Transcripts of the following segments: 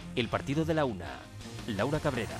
El partido de la una. Laura Cabrera.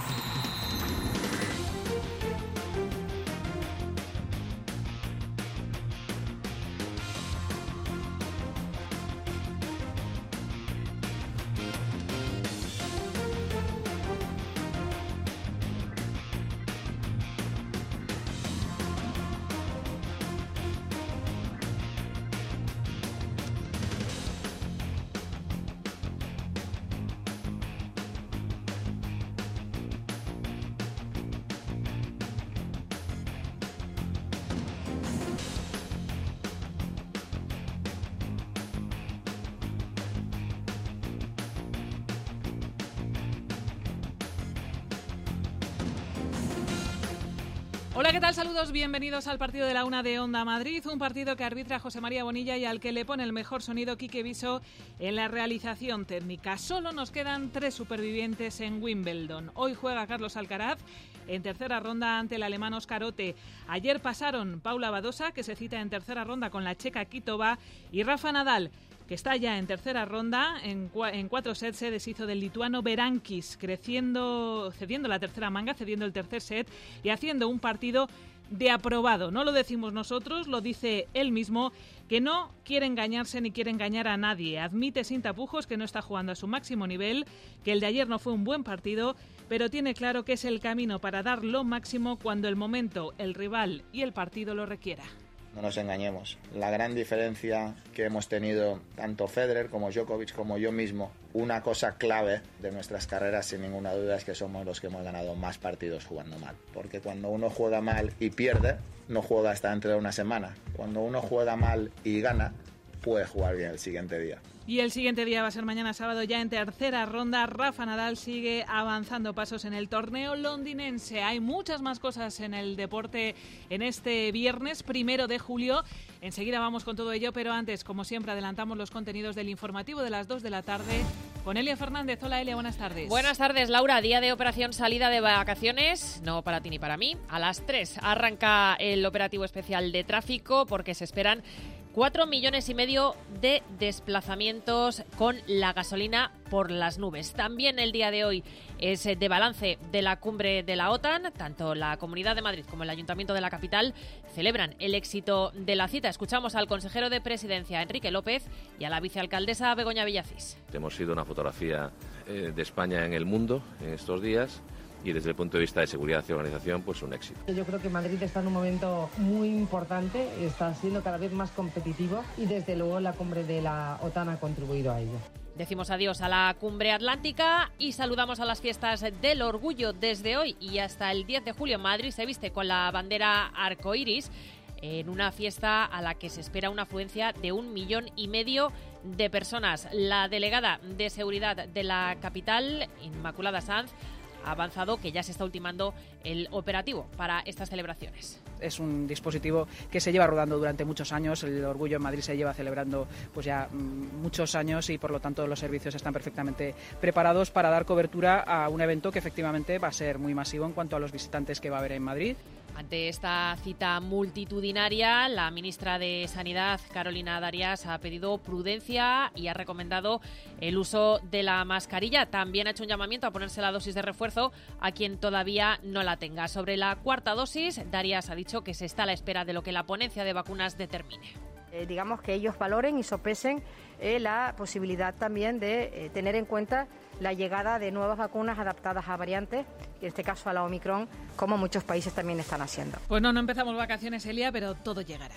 Hola, ¿qué tal? Saludos, bienvenidos al partido de la una de Onda Madrid, un partido que arbitra José María Bonilla y al que le pone el mejor sonido Quique Viso en la realización técnica. Solo nos quedan 3 supervivientes en Wimbledon. Hoy juega Carlos Alcaraz en tercera ronda ante el alemán Óscar Otte. Ayer pasaron Paula Badosa, que se cita en tercera ronda con la checa Kvitova, y Rafa Nadal, que está ya en tercera ronda. En 4 sets se deshizo del lituano Berankis, cediendo la tercera manga, cediendo el tercer set y haciendo un partido de aprobado. No lo decimos nosotros, lo dice él mismo, que no quiere engañarse ni quiere engañar a nadie. Admite sin tapujos que no está jugando a su máximo nivel, que el de ayer no fue un buen partido, pero tiene claro que es el camino para dar lo máximo cuando el momento, el rival y el partido lo requiera. No nos engañemos, la gran diferencia que hemos tenido tanto Federer como Djokovic como yo mismo, una cosa clave de nuestras carreras sin ninguna duda es que somos los que hemos ganado más partidos jugando mal. Porque cuando uno juega mal y pierde, no juega hasta dentro de una semana. Cuando uno juega mal y gana, puede jugar bien el siguiente día. Y el siguiente día va a ser mañana sábado, ya en tercera ronda. Rafa Nadal sigue avanzando pasos en el torneo londinense. Hay muchas más cosas en el deporte en este viernes 1 de julio. Enseguida vamos con todo ello, pero antes, como siempre, adelantamos los contenidos del informativo de las 2 de la tarde con Elia Fernández. Hola, Elia, buenas tardes. Buenas tardes, Laura. Día de operación salida de vacaciones, no para ti ni para mí. A las 3 arranca el operativo especial de tráfico porque se esperan 4,5 millones de desplazamientos con la gasolina por las nubes. También el día de hoy es de balance de la cumbre de la OTAN. Tanto la Comunidad de Madrid como el Ayuntamiento de la capital celebran el éxito de la cita. Escuchamos al consejero de Presidencia, Enrique López, y a la vicealcaldesa Begoña Villacís. Hemos sido una fotografía de España en el mundo en estos días. Y desde el punto de vista de seguridad y organización, pues un éxito. Yo creo que Madrid está en un momento muy importante, está siendo cada vez más competitivo y desde luego la cumbre de la OTAN ha contribuido a ello. Decimos adiós a la cumbre atlántica y saludamos a las fiestas del orgullo. Desde hoy y hasta el 10 de julio Madrid se viste con la bandera arcoiris en una fiesta a la que se espera una afluencia de 1,5 millones de personas. La delegada de seguridad de la capital, Inmaculada Sanz, ha avanzado que ya se está ultimando el operativo para estas celebraciones. Es un dispositivo que se lleva rodando durante muchos años. El Orgullo en Madrid se lleva celebrando pues ya muchos años y por lo tanto los servicios están perfectamente preparados para dar cobertura a un evento que efectivamente va a ser muy masivo en cuanto a los visitantes que va a haber en Madrid. Ante esta cita multitudinaria, la ministra de Sanidad, Carolina Darias, ha pedido prudencia y ha recomendado el uso de la mascarilla. También ha hecho un llamamiento a ponerse la dosis de refuerzo a quien todavía no la tenga. Sobre la cuarta dosis, Darias ha dicho que se está a la espera de lo que la ponencia de vacunas determine. Digamos que ellos valoren y sopesen la posibilidad también de tener en cuenta la llegada de nuevas vacunas adaptadas a variantes, en este caso a la Omicron, como muchos países también están haciendo. Pues no empezamos vacaciones, Elia, pero todo llegará.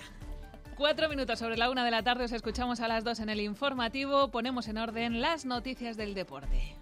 4 minutos sobre la 1 de la tarde, os escuchamos a las 2 en el informativo. Ponemos en orden las noticias del deporte.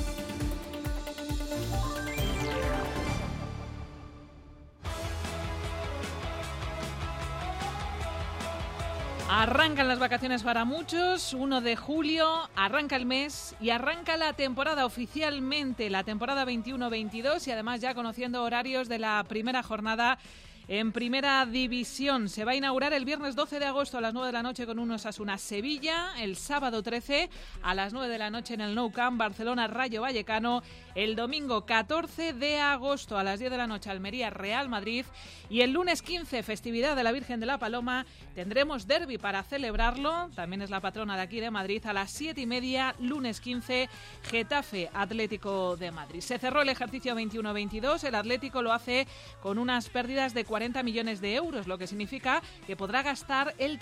Arrancan las vacaciones para muchos, 1 de julio, arranca el mes y arranca la temporada oficialmente, la temporada 21-22 y además ya conociendo horarios de la primera jornada En Primera División se va a inaugurar el viernes 12 de agosto a las 9 de la noche con un Osasuna Sevilla, el sábado 13 a las 9 de la noche en el Nou Camp Barcelona Rayo Vallecano, el domingo 14 de agosto a las 10 de la noche Almería Real Madrid y el lunes 15, festividad de la Virgen de la Paloma, tendremos derbi para celebrarlo, también es la patrona de aquí de Madrid, a las 7:30, lunes 15, Getafe Atlético de Madrid. Se cerró el ejercicio 21-22, el Atlético lo hace con unas pérdidas de 40 millones de euros, lo que significa que podrá gastar el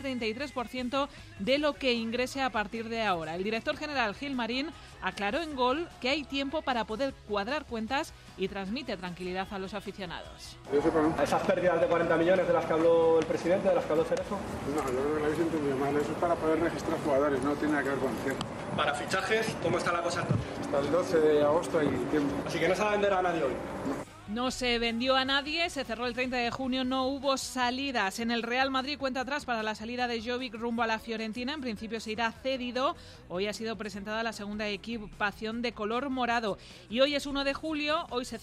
33% de lo que ingrese a partir de ahora. El director general Gil Marín aclaró en Gol que hay tiempo para poder cuadrar cuentas y transmite tranquilidad a los aficionados. ¿Esas pérdidas de 40 millones de las que habló el presidente, de las que habló Cerezo? No, yo creo que lo habéis entendido mal. Eso es para poder registrar jugadores, no tiene nada que ver con el cierre. Para fichajes, ¿cómo está la cosa entonces? Hasta el 12 de agosto hay tiempo. Así que no se va a vender a nadie hoy. No se vendió a nadie, se cerró el 30 de junio, no hubo salidas. En el Real Madrid cuenta atrás para la salida de Jovic rumbo a la Fiorentina. En principio se irá cedido. Hoy ha sido presentada la segunda equipación de color morado. Y hoy es 1 de julio,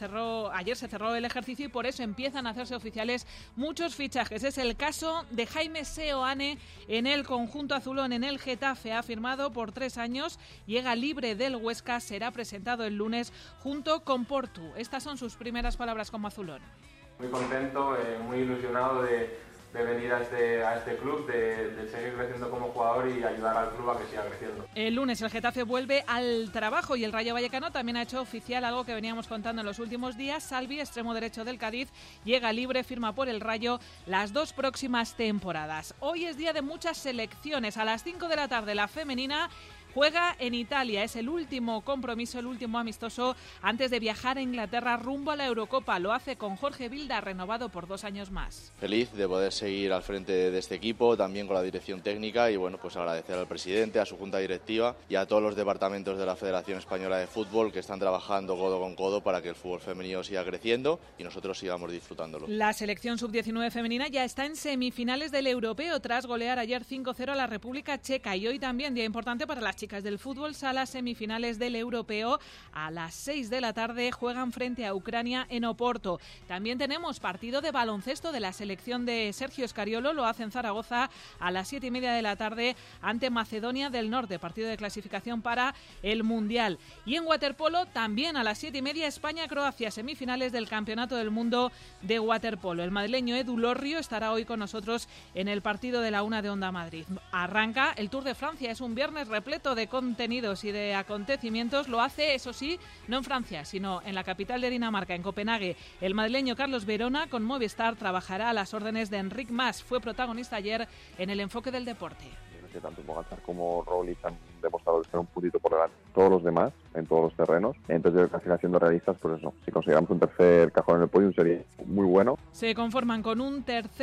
ayer se cerró el ejercicio y por eso empiezan a hacerse oficiales muchos fichajes. Es el caso de Jaime Seoane en el conjunto azulón, en el Getafe. Ha firmado por 3 años, llega libre del Huesca, será presentado el lunes junto con Portu. Estas son sus primeras palabras como azulón. Muy contento, muy ilusionado de venir a este club, de seguir creciendo como jugador y ayudar al club a que siga creciendo. El lunes el Getafe vuelve al trabajo y el Rayo Vallecano también ha hecho oficial algo que veníamos contando en los últimos días. Salvi, extremo derecho del Cádiz, llega libre, firma por el Rayo las 2 próximas temporadas. Hoy es día de muchas selecciones. A las 5 de la tarde la femenina juega en Italia, es el último compromiso, el último amistoso antes de viajar a Inglaterra rumbo a la Eurocopa. Lo hace con Jorge Vilda, renovado por 2 años más. Feliz de poder seguir al frente de este equipo, también con la dirección técnica y bueno, pues agradecer al presidente, a su junta directiva y a todos los departamentos de la Federación Española de Fútbol que están trabajando codo con codo para que el fútbol femenino siga creciendo y nosotros sigamos disfrutándolo. La selección sub-19 femenina ya está en semifinales del Europeo tras golear ayer 5-0 a la República Checa y hoy también día importante para las chicas del fútbol sala, semifinales del Europeo. A las 6 de la tarde juegan frente a Ucrania en Oporto. También tenemos partido de baloncesto de la selección de Sergio Escariolo, lo hace en Zaragoza a las 7:30 de la tarde ante Macedonia del Norte, partido de clasificación para el Mundial. Y en waterpolo también a las 7:30 España-Croacia, semifinales del Campeonato del Mundo de waterpolo. El madrileño Edu Lorrio estará hoy con nosotros en el partido de la 1 de Onda Madrid. Arranca el Tour de Francia, es un viernes repleto de contenidos y de acontecimientos. Lo hace, eso sí, no en Francia, sino en la capital de Dinamarca, en Copenhague. El madrileño Carlos Verona con Movistar trabajará a las órdenes de Enric Mas. Fue protagonista ayer en el enfoque del deporte. Que tanto Movistar como Roglic han demostrado ser un puntito por delante de todos los demás en todos los terrenos. Entonces, casi siendo realistas, pues eso, si consiguiéramos un tercer cajón en el podio sería muy bueno. Se conforman con un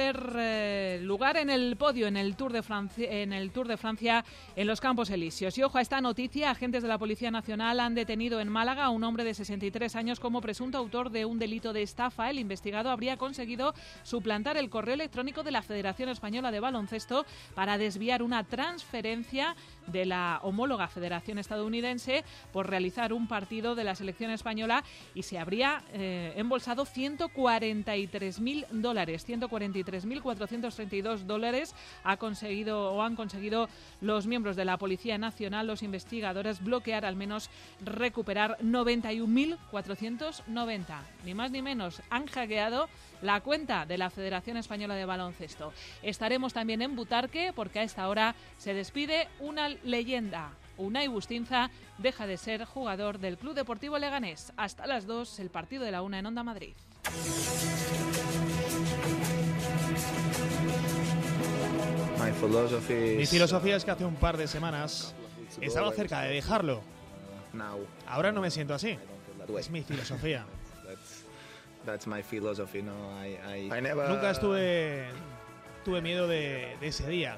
tercer lugar en el podio en el Tour de Francia en los Campos Elíseos. Y ojo a esta noticia, agentes de la Policía Nacional han detenido en Málaga a un hombre de 63 años como presunto autor de un delito de estafa. El investigado habría conseguido suplantar el correo electrónico de la Federación Española de Baloncesto para desviar una transferencia de la homóloga Federación Estadounidense por realizar un partido de la selección española y se habría embolsado $143.000, $143.432 han conseguido los miembros de la Policía Nacional, los investigadores, bloquear, al menos recuperar 91.490. Ni más ni menos, han hackeado la cuenta de la Federación Española de Baloncesto. Estaremos también en Butarque porque a esta hora se despide una leyenda. Unai Bustinza deja de ser jugador del Club Deportivo Leganés. Hasta las 2, el partido de la 1 en Onda Madrid. Mi filosofía es que hace un par de semanas estaba cerca de dejarlo. Ahora no me siento así. Es mi filosofía. Nunca tuve miedo de ese día.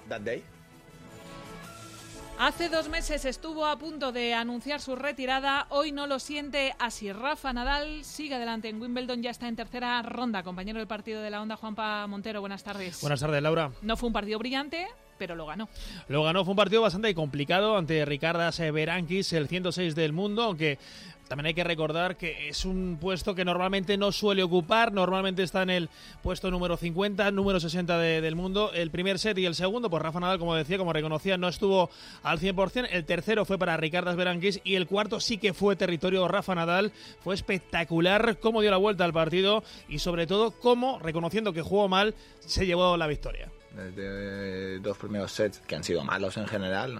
Hace 2 meses estuvo a punto de anunciar su retirada, hoy no lo siente así. Rafa Nadal sigue adelante en Wimbledon, ya está en tercera ronda. Compañero del partido de la Onda, Juanpa Montero, buenas tardes. Buenas tardes, Laura. No fue un partido brillante, pero lo ganó. Lo ganó, fue un partido bastante complicado ante Ricardas Berankis, el 106 del mundo, aunque también hay que recordar que es un puesto que normalmente no suele ocupar, normalmente está en el puesto número 50, número 60 del mundo. El primer set y el segundo, pues Rafa Nadal, como decía, como reconocía, no estuvo al 100%. El tercero fue para Ricardas Berankis y el cuarto sí que fue territorio Rafa Nadal. Fue espectacular cómo dio la vuelta al partido y sobre todo cómo, reconociendo que jugó mal, se llevó la victoria. Desde dos primeros sets que han sido malos en general,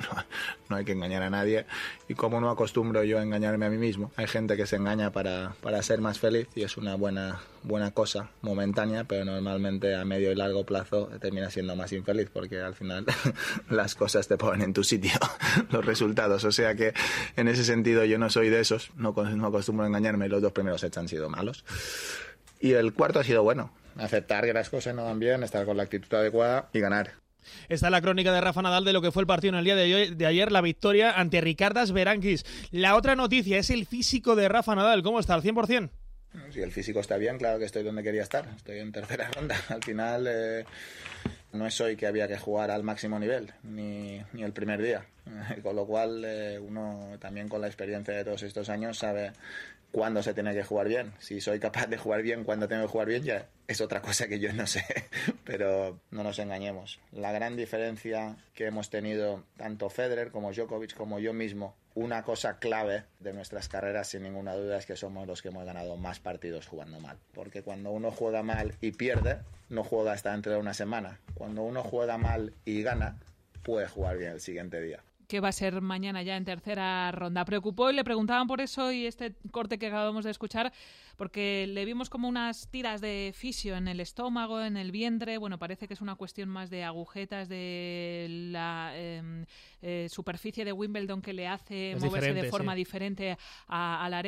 no hay que engañar a nadie, y como no acostumbro yo a engañarme a mí mismo. Hay gente que se engaña para ser más feliz y es una buena cosa momentánea, pero normalmente a medio y largo plazo termina siendo más infeliz porque al final las cosas te ponen en tu sitio, los resultados, o sea que en ese sentido yo no soy de esos, no acostumbro a engañarme. Los dos primeros sets han sido malos y el cuarto ha sido bueno. Aceptar que las cosas no van bien, estar con la actitud adecuada y ganar. Esta es la crónica de Rafa Nadal de lo que fue el partido en el día de ayer, la victoria ante Ricardas Berankis. La otra noticia es el físico de Rafa Nadal. ¿Cómo está? ¿Al 100%? Si el físico está bien, claro que estoy donde quería estar. Estoy en tercera ronda. Al final no es hoy que había que jugar al máximo nivel, ni el primer día. Con lo cual uno también con la experiencia de todos estos años sabe cuándo se tiene que jugar bien. Si soy capaz de jugar bien cuando tengo que jugar bien, ya es otra cosa que yo no sé. Pero no nos engañemos. La gran diferencia que hemos tenido tanto Federer como Djokovic como yo mismo, una cosa clave de nuestras carreras sin ninguna duda es que somos los que hemos ganado más partidos jugando mal. Porque cuando uno juega mal y pierde, no juega hasta dentro de una semana. Cuando uno juega mal y gana, puede jugar bien el siguiente día. Que va a ser mañana ya en tercera ronda. Preocupó y le preguntaban por eso, y este corte que acabamos de escuchar, porque le vimos como unas tiras de fisio en el estómago, en el vientre. Bueno, parece que es una cuestión más de agujetas de la superficie de Wimbledon que le hace es moverse de diferente, forma sí, diferente a la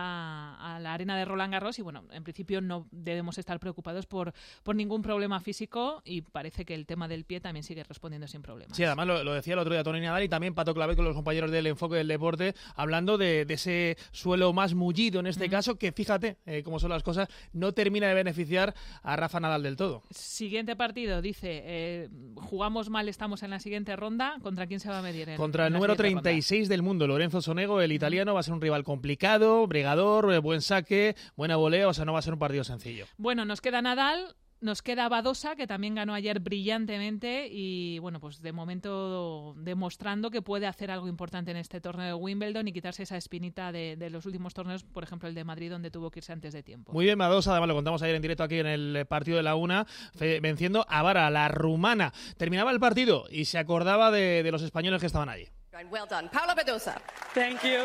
arena de Roland Garros. Y bueno, en principio no debemos estar preocupados por ningún problema físico, y parece que el tema del pie también sigue respondiendo sin problemas. Sí, además lo decía el otro día Toni Nadal y también Pato Clavet con los compañeros del Enfoque del Deporte, hablando de ese suelo más mullido en este caso, que fíjate cómo son las cosas, no termina de beneficiar a Rafa Nadal del todo. Siguiente partido, dice, jugamos mal, estamos en la siguiente ronda. ¿Contra quién se va a medir? Contra el número 36 del mundo, Lorenzo Sonego, el italiano. Va a ser un rival complicado, bregador, buen saque, buena volea, o sea, no va a ser un partido sencillo. Bueno, nos queda Nadal. Nos queda Badosa, que también ganó ayer brillantemente y, bueno, pues de momento demostrando que puede hacer algo importante en este torneo de Wimbledon y quitarse esa espinita de los últimos torneos, por ejemplo el de Madrid, donde tuvo que irse antes de tiempo. Muy bien, Badosa, además lo contamos ayer en directo aquí en el partido de la una, venciendo a Vara, la rumana. Terminaba el partido y se acordaba de los españoles que estaban allí. Well done. Paula Badosa. Thank you.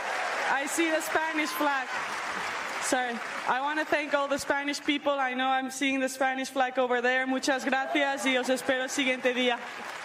I see the Spanish flag. Sorry. I want to thank all the Spanish people. I know I'm seeing the Spanish flag over there. Muchas gracias y os espero el siguiente día.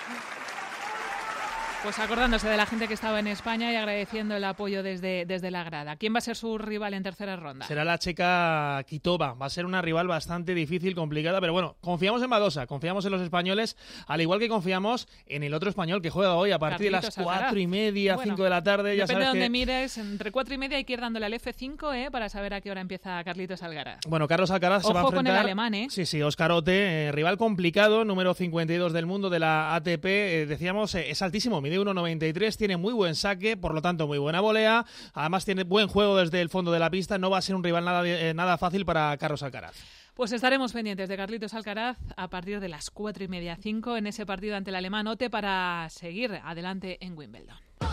Pues acordándose de la gente que estaba en España y agradeciendo el apoyo desde la grada. ¿Quién va a ser su rival en tercera ronda? Será la checa Kvitova. Va a ser una rival bastante difícil, complicada, pero bueno, confiamos en Badosa, confiamos en los españoles, al igual que confiamos en el otro español que juega hoy a partir Carlitos de las 4:30, bueno, 5 de la tarde. Ya depende de sabes donde mires, entre 4:30 hay que ir dándole al F5 para saber a qué hora empieza Carlitos Alcaraz. Bueno, Carlos Alcaraz se va a enfrentar... Ojo con el alemán, Sí, Oscar Otte, rival complicado, número 52 del mundo de la ATP. Decíamos, es altísimo, mide 1,93, tiene muy buen saque, por lo tanto muy buena volea, además tiene buen juego desde el fondo de la pista, no va a ser un rival nada fácil para Carlos Alcaraz. Pues estaremos pendientes de Carlitos Alcaraz a partir de las 4:30, 5 en ese partido ante el alemán Otte para seguir adelante en Wimbledon.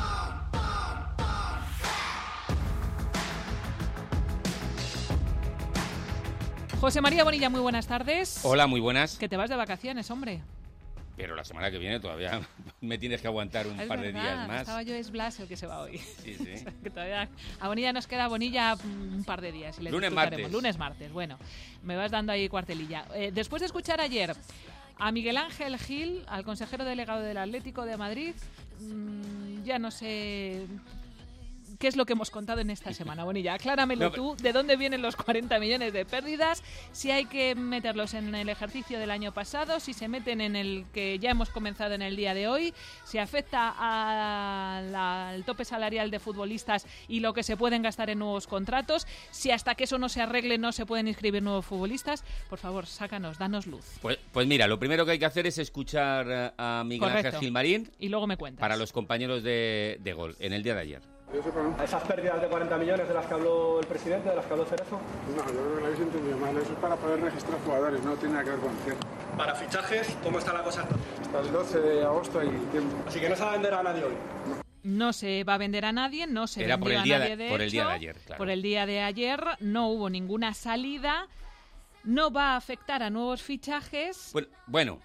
José María Bonilla, muy buenas tardes. Hola, muy buenas. Que te vas de vacaciones, hombre. Pero la semana que viene todavía me tienes que aguantar un par de días más. Estaba yo, es Blas el que se va hoy. Sí, sí. Que todavía a Bonilla nos queda un par de días. Y Lunes, martes. Lunes, martes. Bueno, me vas dando ahí cuartelilla. Después de escuchar ayer a Miguel Ángel Gil, al consejero delegado del Atlético de Madrid, ya no sé... ¿Qué es lo que hemos contado en esta semana, Bonilla? Acláramelo tú, ¿de dónde vienen los 40 millones de pérdidas? Si hay que meterlos en el ejercicio del año pasado, si se meten en el que ya hemos comenzado en el día de hoy, si afecta al tope salarial de futbolistas y lo que se pueden gastar en nuevos contratos. Si hasta que eso no se arregle no se pueden inscribir nuevos futbolistas, por favor, sácanos, danos luz. Pues mira, lo primero que hay que hacer es escuchar a Miguel Ángel Gilmarín. Y luego me cuentas. Para los compañeros de Gol, en el día de ayer. ¿Esas pérdidas de 40 millones de las que habló el presidente, de las que habló Cerezo? No, yo creo que lo habéis entendido mal. Eso es para poder registrar jugadores, no tiene nada que ver con cierre. Para fichajes, ¿cómo está la cosa entonces? Hasta el 12 de agosto hay tiempo. Así que no se va a vender a nadie hoy. No se va a vender a nadie, no se Era vendió a nadie de por hecho. el día de ayer, claro. Por el día de ayer no hubo ninguna salida, no va a afectar a nuevos fichajes. Bueno,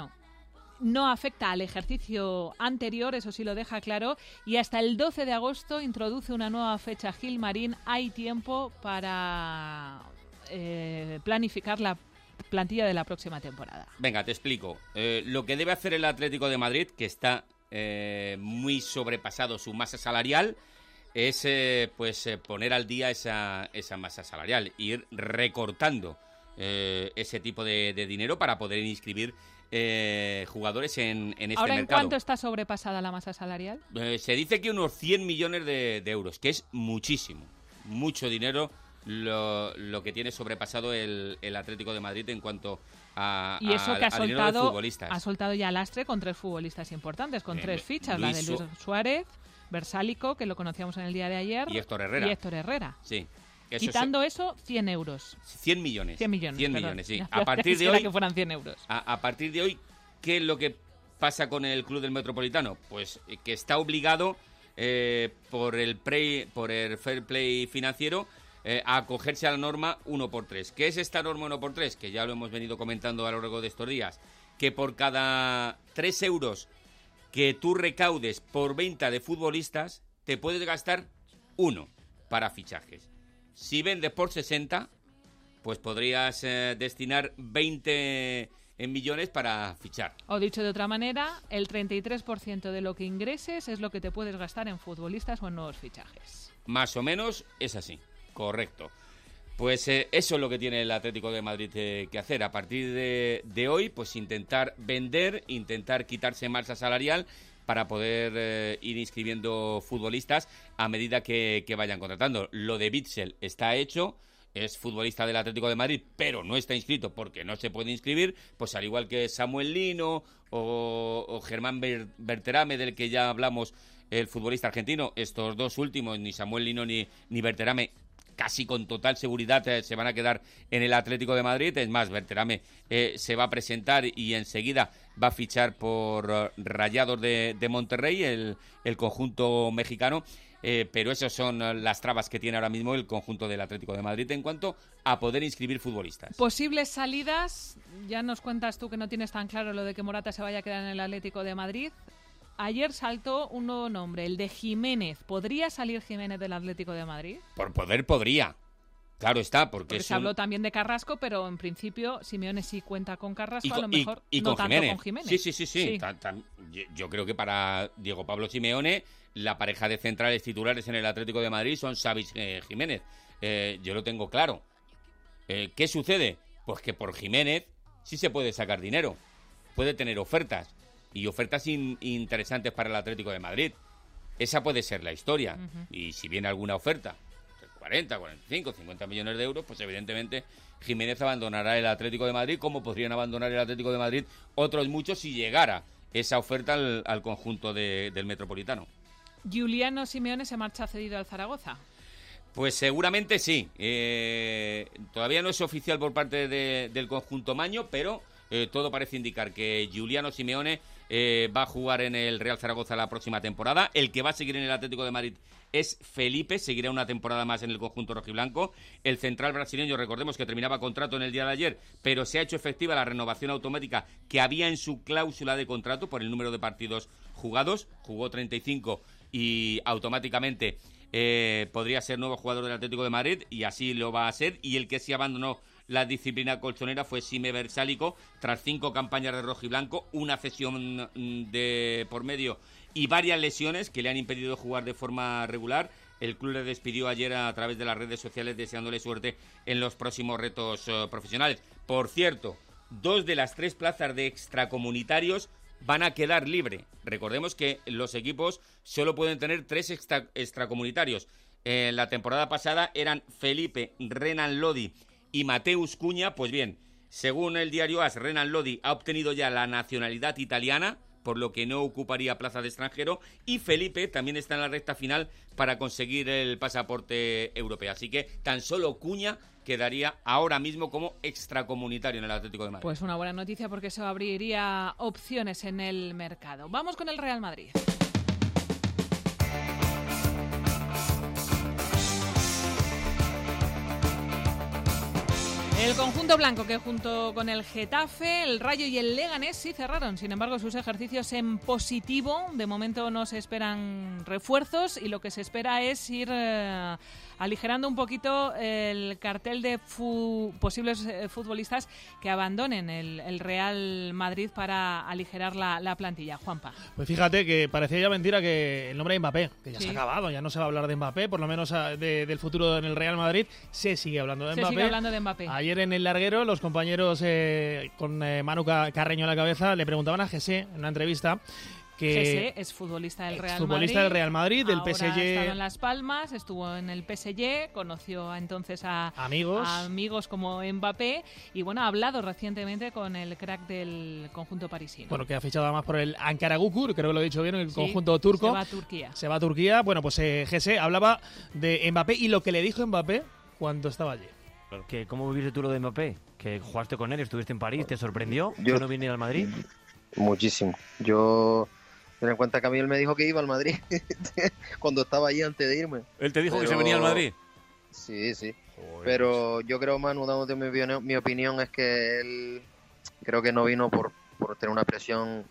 no afecta al ejercicio anterior, eso sí lo deja claro, y hasta el 12 de agosto introduce una nueva fecha Gilmarín. Hay tiempo para planificar la plantilla de la próxima temporada. Venga, te explico. Lo que debe hacer el Atlético de Madrid, que está muy sobrepasado su masa salarial, es poner al día esa masa salarial, ir recortando ese tipo de dinero para poder inscribir jugadores en este mercado. Ahora, ¿en cuánto está sobrepasada la masa salarial? Se dice que unos 100 millones de euros, que es muchísimo, mucho dinero lo que tiene sobrepasado el Atlético de Madrid en cuanto a y eso que ha soltado ya lastre con 3 futbolistas importantes, con 3 fichas, la de Luis Suárez, Versálico, que lo conocíamos en el día de ayer, y Héctor Herrera. Sí. Quitando eso, 100 euros. 100 millones. 100 millones, sí. Ya, a partir de hoy, que fueran 100 euros. A partir de hoy, ¿qué es lo que pasa con el Club del Metropolitano? Pues que está obligado por el fair play financiero a acogerse a la norma 1x3. ¿Qué es esta norma 1x3? Que ya lo hemos venido comentando a lo largo de estos días. Que por cada 3 euros que tú recaudes por venta de futbolistas, te puedes gastar 1 para fichajes. Si vendes por 60, pues podrías destinar 20 millones para fichar. O dicho de otra manera, el 33% de lo que ingreses es lo que te puedes gastar en futbolistas o en nuevos fichajes. Más o menos es así, correcto. Pues eso es lo que tiene el Atlético de Madrid que hacer. A partir de hoy, pues intentar vender, intentar quitarse masa salarial para poder ir inscribiendo futbolistas a medida que vayan contratando. Lo de Witsel está hecho, es futbolista del Atlético de Madrid, pero no está inscrito porque no se puede inscribir, pues al igual que Samuel Lino o Germán Berterame, del que ya hablamos, el futbolista argentino. Estos dos últimos, ni Samuel Lino ni Berterame, casi con total seguridad se van a quedar en el Atlético de Madrid. Es más, Berterame se va a presentar y enseguida va a fichar por Rayados de Monterrey, el conjunto mexicano. Pero esas son las trabas que tiene ahora mismo el conjunto del Atlético de Madrid en cuanto a poder inscribir futbolistas. Posibles salidas, ya nos cuentas tú que no tienes tan claro lo de que Morata se vaya a quedar en el Atlético de Madrid. Ayer saltó un nuevo nombre, el de Jiménez. ¿Podría salir Jiménez del Atlético de Madrid? Por poder podría. Claro está, porque se habló también de Carrasco, pero en principio Simeone sí cuenta con Carrasco, a lo mejor y no con tanto Jiménez. con Jiménez. Sí. Yo creo que para Diego Pablo Simeone la pareja de centrales titulares en el Atlético de Madrid son Xavi Jiménez. Yo lo tengo claro. ¿Qué sucede? Pues que por Jiménez sí se puede sacar dinero. Puede tener ofertas. Y ofertas interesantes para el Atlético de Madrid. Esa puede ser la historia. Uh-huh. Y si viene alguna oferta, 40, 45, 50 millones de euros, pues evidentemente Jiménez abandonará el Atlético de Madrid, como podrían abandonar el Atlético de Madrid otros muchos si llegara esa oferta al conjunto del Metropolitano. ¿Giuliano Simeone se marcha cedido al Zaragoza? Pues seguramente sí. Todavía no es oficial por parte del conjunto maño, pero todo parece indicar que Giuliano Simeone va a jugar en el Real Zaragoza la próxima temporada. El que va a seguir en el Atlético de Madrid es Felipe, seguirá una temporada más en el conjunto rojiblanco. El central brasileño, recordemos que terminaba contrato en el día de ayer, pero se ha hecho efectiva la renovación automática que había en su cláusula de contrato por el número de partidos jugados. Jugó 35 y automáticamente podría ser nuevo jugador del Atlético de Madrid, y así lo va a ser. Y el que sí abandonó la disciplina colchonera fue Sime Versálico, tras 5 campañas de rojiblanco, una cesión de por medio y varias lesiones que le han impedido jugar de forma regular. El club le despidió ayer a través de las redes sociales deseándole suerte en los próximos retos profesionales. Por cierto, 2 de las 3 plazas de extracomunitarios van a quedar libres. Recordemos que los equipos solo pueden tener 3 extracomunitarios. En la temporada pasada eran Felipe, Renan Lodi y Mateus Cunha. Pues bien, según el diario AS, Renan Lodi ha obtenido ya la nacionalidad italiana, por lo que no ocuparía plaza de extranjero, y Felipe también está en la recta final para conseguir el pasaporte europeo. Así que tan solo Cunha quedaría ahora mismo como extracomunitario en el Atlético de Madrid. Pues una buena noticia, porque eso abriría opciones en el mercado. Vamos con el Real Madrid. El conjunto blanco, que junto con el Getafe, el Rayo y el Leganés sí cerraron, sin embargo, sus ejercicios en positivo. De momento no se esperan refuerzos y lo que se espera es ir aligerando un poquito el cartel de posibles futbolistas que abandonen el Real Madrid para aligerar la plantilla. Juanpa. Pues fíjate que parecía ya mentira que el nombre de Mbappé, que ya se ha acabado, ya no se va a hablar de Mbappé, por lo menos del futuro en el Real Madrid, se sigue hablando de Mbappé. Se sigue hablando de Mbappé. Ayer en el larguero, los compañeros con Manu Carreño a la cabeza le preguntaban a José en una entrevista que José es futbolista del Real Madrid. Futbolista del Real Madrid, del Ahora PSG. Ha estado en Las Palmas, estuvo en el PSG, conoció entonces a amigos como Mbappé y bueno, ha hablado recientemente con el crack del conjunto parisino. Bueno, que ha fichado además por el Ankaragucur, creo que lo he dicho bien, el conjunto turco. Se va a Turquía. Se va a Turquía. Bueno, pues José hablaba de Mbappé y lo que le dijo Mbappé cuando estaba allí. ¿Cómo viviste tú lo de Mbappé? Que jugaste con él, estuviste en París, ¿te sorprendió que no viniera al Madrid? Muchísimo. Ten en cuenta que a mí él me dijo que iba al Madrid cuando estaba allí antes de irme. ¿Él te dijo que se venía al Madrid? Sí. Joder. Pero yo creo, Manu, dándote mi opinión, es que él creo que no vino por tener una presión,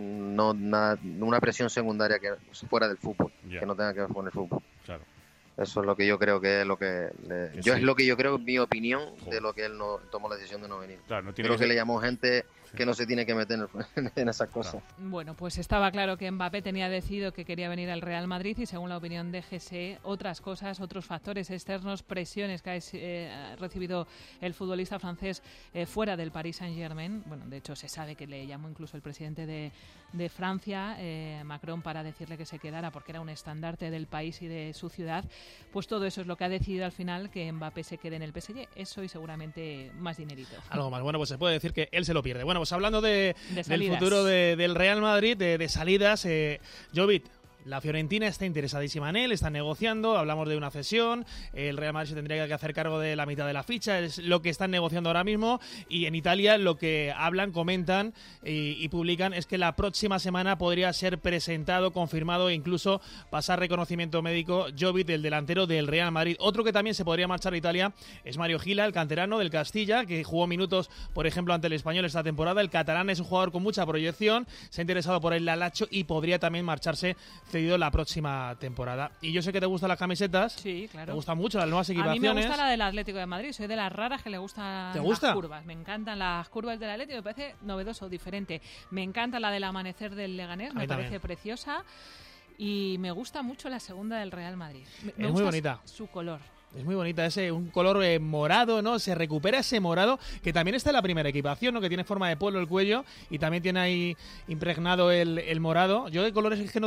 una presión secundaria que fuera del fútbol, que no tenga que ver con el fútbol. Claro. Eso es lo que yo creo que es lo que... es lo que yo creo, mi opinión, de lo que él no tomó la decisión de no venir. Claro, creo que le llamó gente que no se tiene que meter en esas cosas. Bueno, pues estaba claro que Mbappé tenía decidido que quería venir al Real Madrid y según la opinión de GC, otras cosas, otros factores externos, presiones que ha recibido el futbolista francés fuera del Paris Saint-Germain. Bueno, de hecho se sabe que le llamó incluso el presidente de Francia, Macron, para decirle que se quedara porque era un estandarte del país y de su ciudad. Pues todo eso es lo que ha decidido al final que Mbappé se quede en el PSG. Eso y seguramente más dinerito. Algo más. Bueno, pues se puede decir que él se lo pierde. Bueno, pues hablando del futuro del Real Madrid, de salidas, Jovic, la Fiorentina está interesadísima en él, está negociando, hablamos de una cesión, el Real Madrid se tendría que hacer cargo de la mitad de la ficha, es lo que están negociando ahora mismo, y en Italia lo que hablan, comentan y publican es que la próxima semana podría ser presentado, confirmado e incluso pasar reconocimiento médico Jovic, el delantero del Real Madrid. Otro que también se podría marchar a Italia es Mario Gila, el canterano del Castilla, que jugó minutos, por ejemplo, ante el Español esta temporada. El catalán es un jugador con mucha proyección, se ha interesado por el Alacho y podría también marcharse cedido la próxima temporada. Y yo sé que te gustan las camisetas. Sí, claro. Te gustan mucho las nuevas equipaciones. A mí me gusta la del Atlético de Madrid. Soy de las raras que le gustan las curvas. Me encantan las curvas del Atlético. Me parece novedoso, diferente. Me encanta la del amanecer del Leganés. Me parece preciosa. Y me gusta mucho la segunda del Real Madrid. Me es gusta muy bonita. Su color. Es muy bonita, un color morado, ¿no? Se recupera ese morado, que también está en la primera equipación, ¿no? Que tiene forma de polo el cuello y también tiene ahí impregnado el morado. Yo de colores es que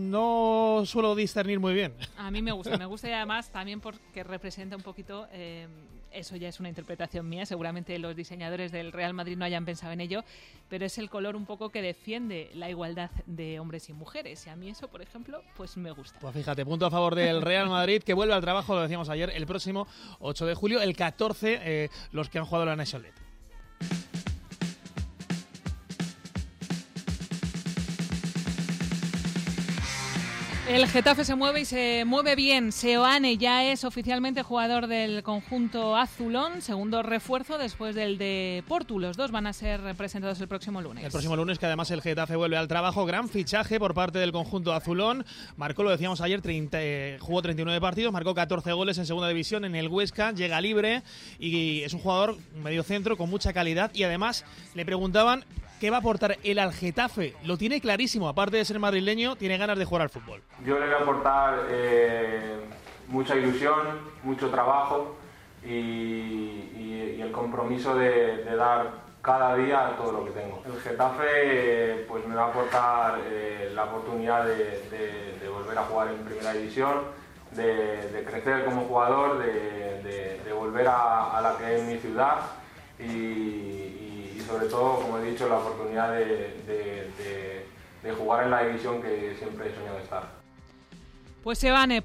no suelo discernir muy bien. A mí me gusta y además también porque representa un poquito... eso ya es una interpretación mía, seguramente los diseñadores del Real Madrid no hayan pensado en ello, pero es el color un poco que defiende la igualdad de hombres y mujeres, y a mí eso, por ejemplo, pues me gusta. Pues fíjate, punto a favor del Real Madrid, que vuelve al trabajo, lo decíamos ayer, el próximo 8 de julio, el 14, los que han jugado la Nation League. El Getafe se mueve y se mueve bien. Seoane ya es oficialmente jugador del conjunto azulón, segundo refuerzo después del de Portu. Los dos van a ser presentados el próximo lunes. El próximo lunes, que además el Getafe vuelve al trabajo. Gran fichaje por parte del conjunto azulón. Marcó, lo decíamos ayer, jugó 39 partidos, marcó 14 goles en segunda división en el Huesca, llega libre y es un jugador medio centro con mucha calidad. Y además le preguntaban ¿qué va a aportar él al Getafe? Lo tiene clarísimo, aparte de ser madrileño, tiene ganas de jugar al fútbol. Yo le voy a aportar mucha ilusión, mucho trabajo y el compromiso de dar cada día todo lo que tengo. El Getafe pues me va a aportar la oportunidad de volver a jugar en primera división, de crecer como jugador, de volver a la que es mi ciudad y sobre todo, como he dicho, la oportunidad de jugar en la división que siempre he soñado estar. Pues Sebane,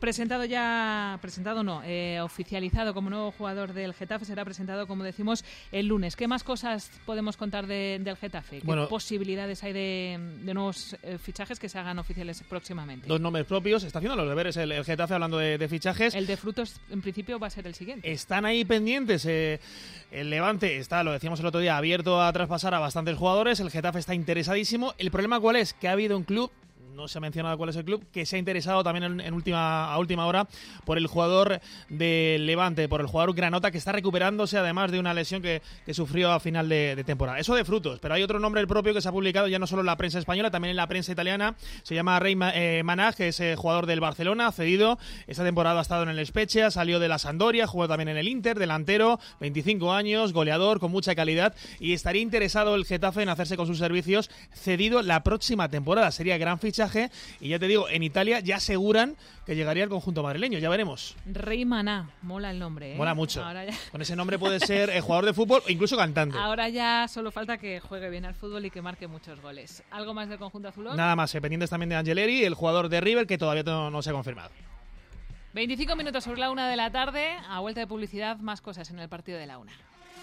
oficializado como nuevo jugador del Getafe, será presentado, como decimos, el lunes. ¿Qué más cosas podemos contar del Getafe? ¿Qué posibilidades hay de nuevos fichajes que se hagan oficiales próximamente? 2 nombres propios, está haciendo los deberes el Getafe hablando de fichajes. El de Frutos, en principio, va a ser el siguiente. Están ahí pendientes. El Levante está, lo decíamos el otro día, abierto a traspasar a bastantes jugadores. El Getafe está interesadísimo. ¿El problema cuál es? Que ha habido un club, no se ha mencionado cuál es el club, que se ha interesado también a última hora por el jugador del Levante, por el jugador Granota, que está recuperándose además de una lesión que sufrió a final de temporada. Eso de Frutos, pero hay otro nombre, el propio, que se ha publicado ya no solo en la prensa española, también en la prensa italiana. Se llama Rey Manaj, que es jugador del Barcelona, cedido. Esta temporada ha estado en el Spezia, salió de la Sampdoria, jugó también en el Inter, delantero, 25 años, goleador, con mucha calidad, y estaría interesado el Getafe en hacerse con sus servicios cedido la próxima temporada. Sería gran fichaje. Y ya te digo, en Italia ya aseguran que llegaría al conjunto madrileño, ya veremos. Rey Maná, mola el nombre, ¿eh? Mola mucho. Con ese nombre puede ser jugador de fútbol o incluso cantante. Ahora ya solo falta que juegue bien al fútbol y que marque muchos goles. ¿Algo más del conjunto azulón? Nada más, pendientes también de Angeleri, el jugador de River, que todavía no se ha confirmado. 25 minutos sobre la 1 de la tarde, a vuelta de publicidad, más cosas en el partido de la 1.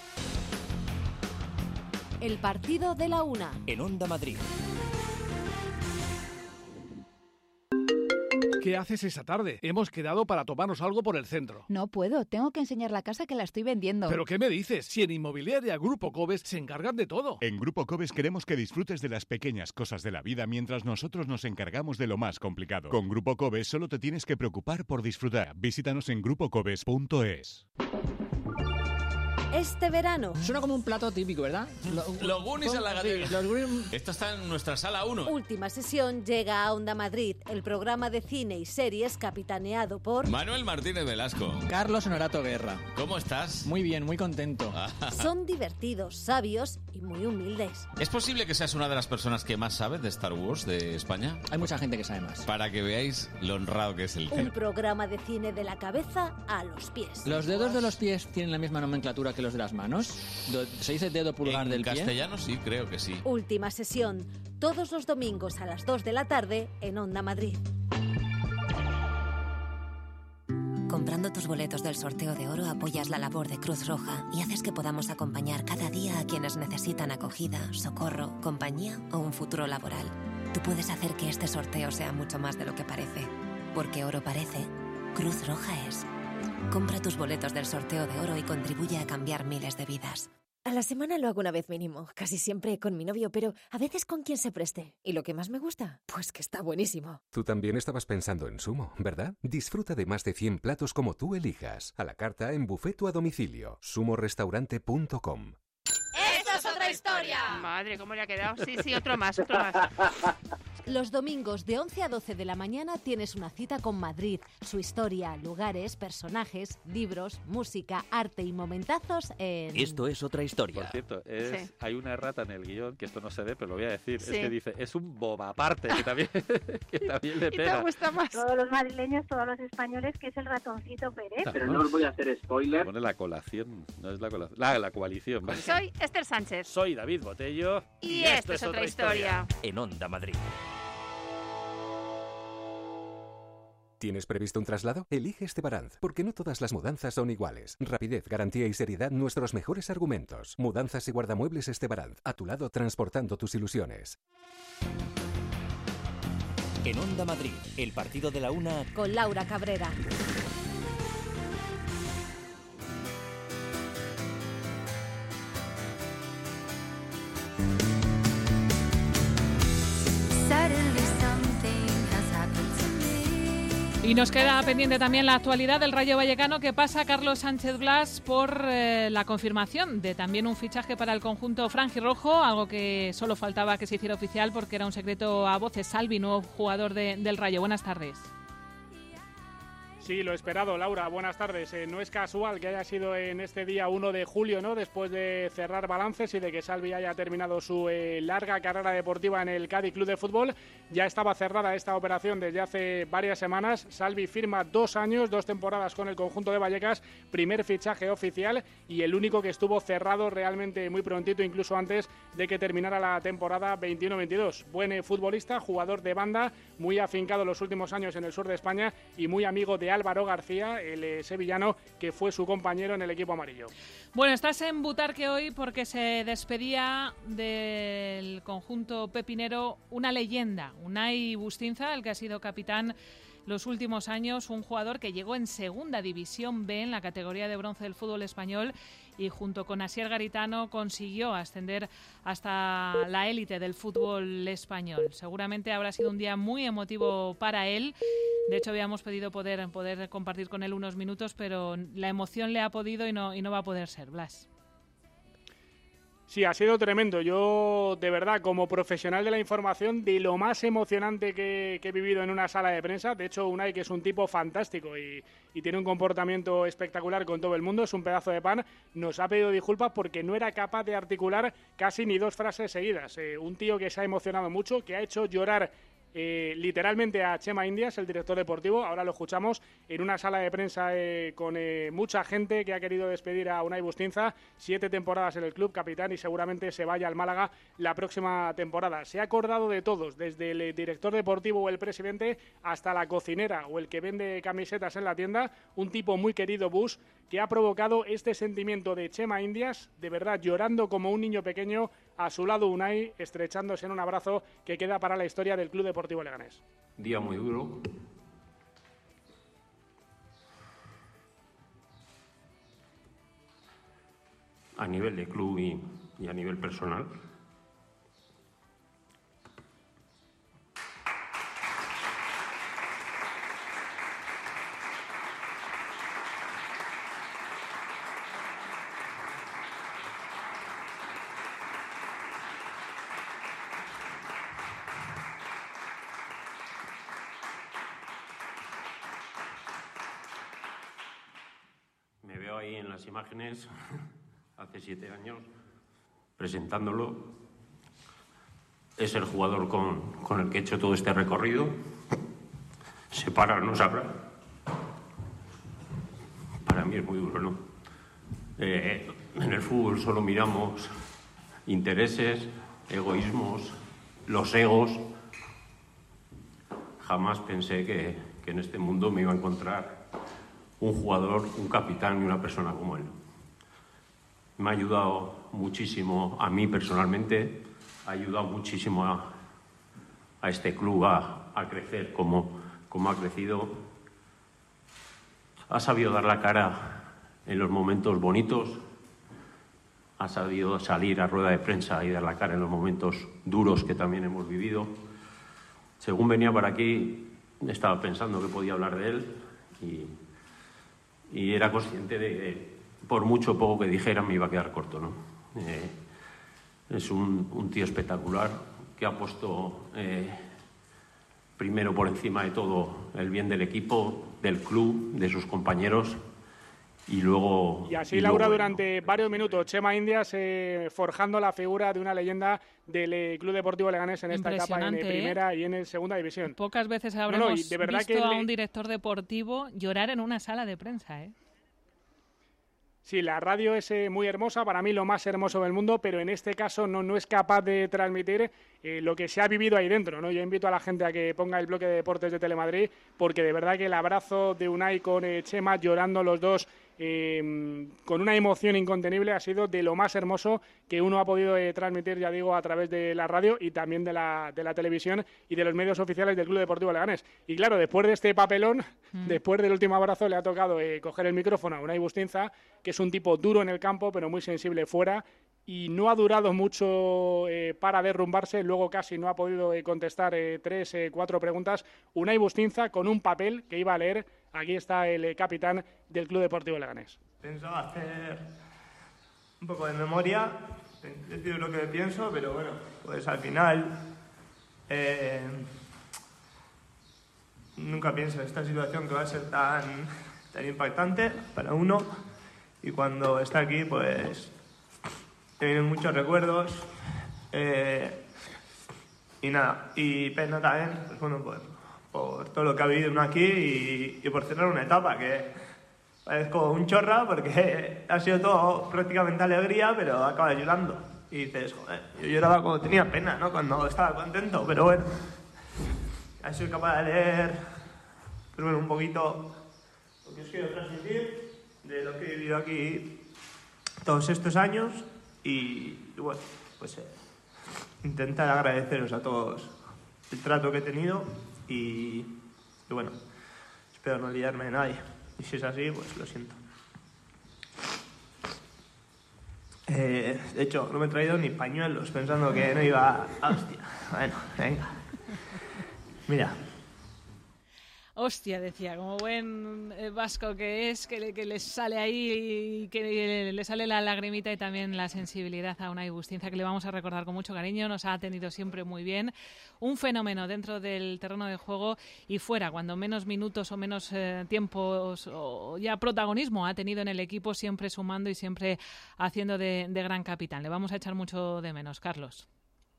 El partido de la 1. En Onda Madrid. ¿Qué haces esa tarde? Hemos quedado para tomarnos algo por el centro. No puedo, tengo que enseñar la casa que la estoy vendiendo. ¿Pero qué me dices? Si en Inmobiliaria Grupo Cobes se encargan de todo. En Grupo Cobes queremos que disfrutes de las pequeñas cosas de la vida mientras nosotros nos encargamos de lo más complicado. Con Grupo Cobes solo te tienes que preocupar por disfrutar. Visítanos en grupocobes.es. Este verano. Suena como un plato típico, ¿verdad? Los Goonies en la gatera. Sí, los Goonies. Esto está en nuestra sala 1. Última sesión llega a Onda Madrid, el programa de cine y series capitaneado por Manuel Martínez Velasco. Carlos Honorato Guerra. ¿Cómo estás? Muy bien, muy contento. Son divertidos, sabios y muy humildes. ¿Es posible que seas una de las personas que más sabe de Star Wars de España? Hay mucha gente que sabe más. Para que veáis lo honrado que es el Un programa de cine de la cabeza a los pies. ¿Los dedos de los pies tienen la misma nomenclatura que los de las manos? ¿Se dice dedo pulgar del pie? En castellano sí, creo que sí. Última sesión, todos los domingos a las 2 de la tarde en Onda Madrid. Comprando tus boletos del sorteo de oro apoyas la labor de Cruz Roja y haces que podamos acompañar cada día a quienes necesitan acogida, socorro, compañía o un futuro laboral. Tú puedes hacer que este sorteo sea mucho más de lo que parece. Porque oro parece, Cruz Roja es. Compra tus boletos del sorteo de oro y contribuye a cambiar miles de vidas. A la semana lo hago una vez mínimo, casi siempre con mi novio, pero a veces con quien se preste. ¿Y lo que más me gusta? Pues que está buenísimo. Tú también estabas pensando en Sumo, ¿verdad? Disfruta de más de 100 platos como tú elijas. A la carta, en buffet o a domicilio. sumorestaurante.com. ¡Esto es otra historia! Madre, ¿cómo le ha quedado? Sí, otro más. Los domingos de 11 a 12 de la mañana tienes una cita con Madrid, su historia, lugares, personajes, libros, música, arte y momentazos en... Esto es otra historia. Por cierto, hay una errata en el guión, que esto no se ve, pero lo voy a decir. Sí. Es que dice, es un bobaparte, que también le pega. ¿Y te gusta más? Todos los madrileños, todos los españoles, que es el ratoncito Pérez. Claro, Pero no os voy a hacer spoiler. Pone la colación, no es la colación. La coalición, ¿vale? Soy Esther Sánchez. Soy David Botello. Y esto es otra historia. En Onda Madrid. ¿Tienes previsto un traslado? Elige Estebaranz, porque no todas las mudanzas son iguales. Rapidez, garantía y seriedad, nuestros mejores argumentos. Mudanzas y guardamuebles Estebaranz, a tu lado transportando tus ilusiones. En Onda Madrid, el partido de la 1 con Laura Cabrera. Y nos queda pendiente también la actualidad del Rayo Vallecano, que pasa a Carlos Sánchez Blas por la confirmación de también un fichaje para el conjunto franjirrojo, algo que solo faltaba que se hiciera oficial porque era un secreto a voces. Salvi, nuevo jugador del Rayo. Buenas tardes. Sí, lo esperado, Laura. Buenas tardes. No es casual que haya sido en este día 1 de julio, ¿no? Después de cerrar balances y de que Salvi haya terminado su larga carrera deportiva en el Cádiz Club de Fútbol. Ya estaba cerrada esta operación desde hace varias semanas. Salvi firma 2 años, 2 temporadas con el conjunto de Vallecas, primer fichaje oficial y el único que estuvo cerrado realmente muy prontito, incluso antes de que terminara la temporada 21-22. Buen futbolista, jugador de banda, muy afincado los últimos años en el sur de España y muy amigo de Álvaro García, el sevillano, que fue su compañero en el equipo amarillo. Bueno, estás en Butarque hoy porque se despedía del conjunto pepinero una leyenda, Unai Bustinza, el que ha sido capitán los últimos años, un jugador que llegó en Segunda División B, en la categoría de bronce del fútbol español, y junto con Asier Garitano consiguió ascender hasta la élite del fútbol español. Seguramente habrá sido un día muy emotivo para él. De hecho, habíamos pedido poder compartir con él unos minutos, pero la emoción le ha podido y no va a poder ser. Blas. Sí, ha sido tremendo. Yo, de verdad, como profesional de la información, de lo más emocionante que he vivido en una sala de prensa. De hecho, Unai, que es un tipo fantástico y tiene un comportamiento espectacular con todo el mundo, es un pedazo de pan, nos ha pedido disculpas porque no era capaz de articular casi ni 2 frases seguidas. Un tío que se ha emocionado mucho, que ha hecho llorar literalmente a Chema Indias, el director deportivo. Ahora lo escuchamos en una sala de prensa con mucha gente que ha querido despedir a Unai Bustinza. 7 temporadas en el club, capitán, y seguramente se vaya al Málaga la próxima temporada. Se ha acordado de todos, desde el director deportivo o el presidente hasta la cocinera o el que vende camisetas en la tienda. Un tipo muy querido, Bus, que ha provocado este sentimiento de Chema Indias, de verdad llorando como un niño pequeño, a su lado Unai, estrechándose en un abrazo que queda para la historia del Club Deportivo Leganés. Día muy duro. A nivel de club y a nivel personal. Ahí en las imágenes, hace 7 años, presentándolo. Es el jugador con el que he hecho todo este recorrido. Se para, no sabrá. Para mí es muy duro, ¿no? En el fútbol solo miramos intereses, egoísmos, los egos. Jamás pensé que en este mundo me iba a encontrar un jugador, un capitán y una persona como él. Me ha ayudado muchísimo a mí personalmente, ha ayudado muchísimo a este club a crecer como ha crecido. Ha sabido dar la cara en los momentos bonitos, ha sabido salir a rueda de prensa y dar la cara en los momentos duros que también hemos vivido. Según venía para aquí, estaba pensando que podía hablar de él y era consciente de que por mucho o poco que dijera me iba a quedar corto, ¿no? Es un tío espectacular que ha puesto primero por encima de todo el bien del equipo, del club, de sus compañeros y luego... Y así, Laura, durante varios minutos, Chema Indias forjando la figura de una leyenda del Club Deportivo Leganés en esta etapa en primera y en segunda división. Pocas veces habremos visto a un director deportivo llorar en una sala de prensa, ¿eh? Sí, la radio es muy hermosa, para mí lo más hermoso del mundo, pero en este caso no es capaz de transmitir lo que se ha vivido ahí dentro, ¿no? Yo invito a la gente a que ponga el bloque de deportes de Telemadrid, porque de verdad que el abrazo de Unai con Chema, llorando los dos, con una emoción incontenible, ha sido de lo más hermoso que uno ha podido transmitir, ya digo, a través de la radio y también de la televisión y de los medios oficiales del Club Deportivo Leganés. Y claro, después de este papelón, después del último abrazo, le ha tocado coger el micrófono a Unai Bustinza, que es un tipo duro en el campo, pero muy sensible fuera, y no ha durado mucho para derrumbarse. Luego casi no ha podido contestar 3, 4 preguntas. Unai Bustinza con un papel que iba a leer. Aquí está el capitán del Club Deportivo Leganés. Pensaba hacer un poco de memoria, decir lo que pienso, pero bueno, pues al final nunca pienso en esta situación que va a ser tan impactante para uno, y cuando está aquí pues te vienen muchos recuerdos y nada, y pena también, pues bueno, por todo lo que ha vivido uno aquí y por cerrar una etapa que parezco un chorra porque ha sido todo prácticamente alegría, pero acaba llorando. Y dices, joder, yo lloraba cuando tenía pena, ¿no? Cuando estaba contento, pero bueno, he sido capaz de leer, pero bueno, un poquito lo que os quiero transmitir de lo que he vivido aquí todos estos años y bueno, pues intentar agradeceros a todos el trato que he tenido y bueno, espero no liarme de nadie. Y si es así, pues lo siento. De hecho, no me he traído ni pañuelos, pensando que no iba a... Hostia, bueno, venga. Mira. Hostia, decía, como buen vasco que es, que le sale ahí y que le sale la lagrimita y también la sensibilidad a Unai Bustinza, que le vamos a recordar con mucho cariño, nos ha atendido siempre muy bien. Un fenómeno dentro del terreno de juego y fuera, cuando menos minutos o menos tiempos o ya protagonismo ha tenido en el equipo, siempre sumando y siempre haciendo de gran capitán. Le vamos a echar mucho de menos, Carlos.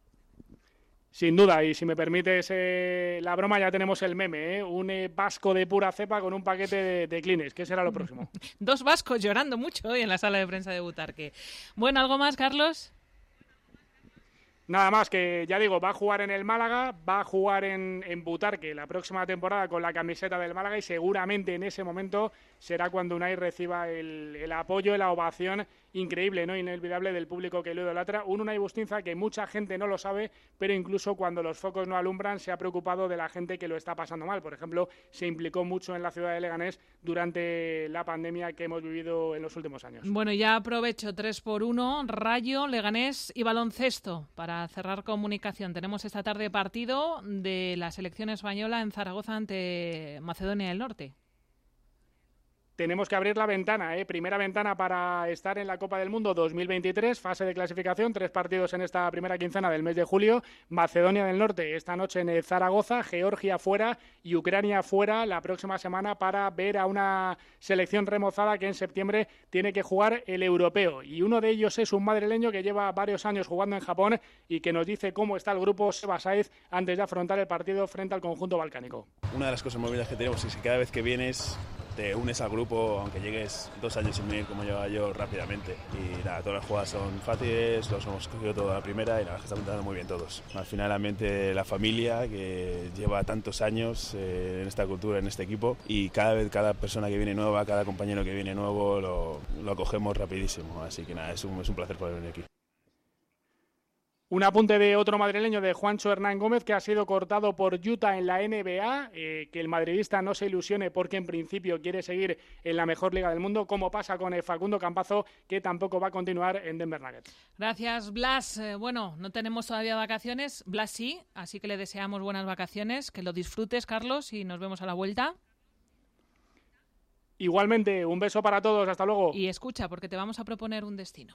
Sin duda, y si me permites la broma, ya tenemos el meme, un vasco de pura cepa con un paquete de Kleenex. ¿Qué será lo próximo? Dos vascos llorando mucho hoy en la sala de prensa de Butarque. Bueno, ¿algo más, Carlos? Nada más, que ya digo, va a jugar en el Málaga, va a jugar en Butarque la próxima temporada con la camiseta del Málaga y seguramente en ese momento será cuando Unai reciba el apoyo, la ovación increíble, ¿no? Inolvidable del público que lo idolatra. Un Unai Bustinza que mucha gente no lo sabe, pero incluso cuando los focos no alumbran se ha preocupado de la gente que lo está pasando mal. Por ejemplo, se implicó mucho en la ciudad de Leganés durante la pandemia que hemos vivido en los últimos años. Bueno, ya aprovecho 3x1, Rayo, Leganés y baloncesto para cerrar comunicación. Tenemos esta tarde partido de la selección española en Zaragoza ante Macedonia del Norte. Tenemos que abrir la ventana, primera ventana para estar en la Copa del Mundo 2023, fase de clasificación, 3 partidos en esta primera quincena del mes de julio. Macedonia del Norte esta noche en Zaragoza, Georgia fuera y Ucrania fuera la próxima semana para ver a una selección remozada que en septiembre tiene que jugar el europeo. Y uno de ellos es un madrileño que lleva varios años jugando en Japón y que nos dice cómo está el grupo, Seba Saiz, antes de afrontar el partido frente al conjunto balcánico. Una de las cosas muy bellas que tenemos es que cada vez que vienes te unes al grupo, aunque llegues 2 años sin venir como llevaba yo, rápidamente. Y nada, todas las jugadas son fáciles, los hemos cogido todo a la primera y nada, estamos entrando muy bien todos. Al final, la mente, la familia que lleva tantos años en esta cultura, en este equipo, y cada persona que viene nueva, cada compañero que viene nuevo, lo acogemos rapidísimo. Así que nada, es un placer poder venir aquí. Un apunte de otro madrileño, de Juancho Hernán Gómez, que ha sido cortado por Utah en la NBA, que el madridista no se ilusione porque en principio quiere seguir en la mejor liga del mundo, como pasa con Facundo Campazo, que tampoco va a continuar en Denver Nuggets. Gracias, Blas. Bueno, no tenemos todavía vacaciones, Blas sí, así que le deseamos buenas vacaciones, que lo disfrutes, Carlos, y nos vemos a la vuelta. Igualmente, un beso para todos, hasta luego. Y escucha, porque te vamos a proponer un destino.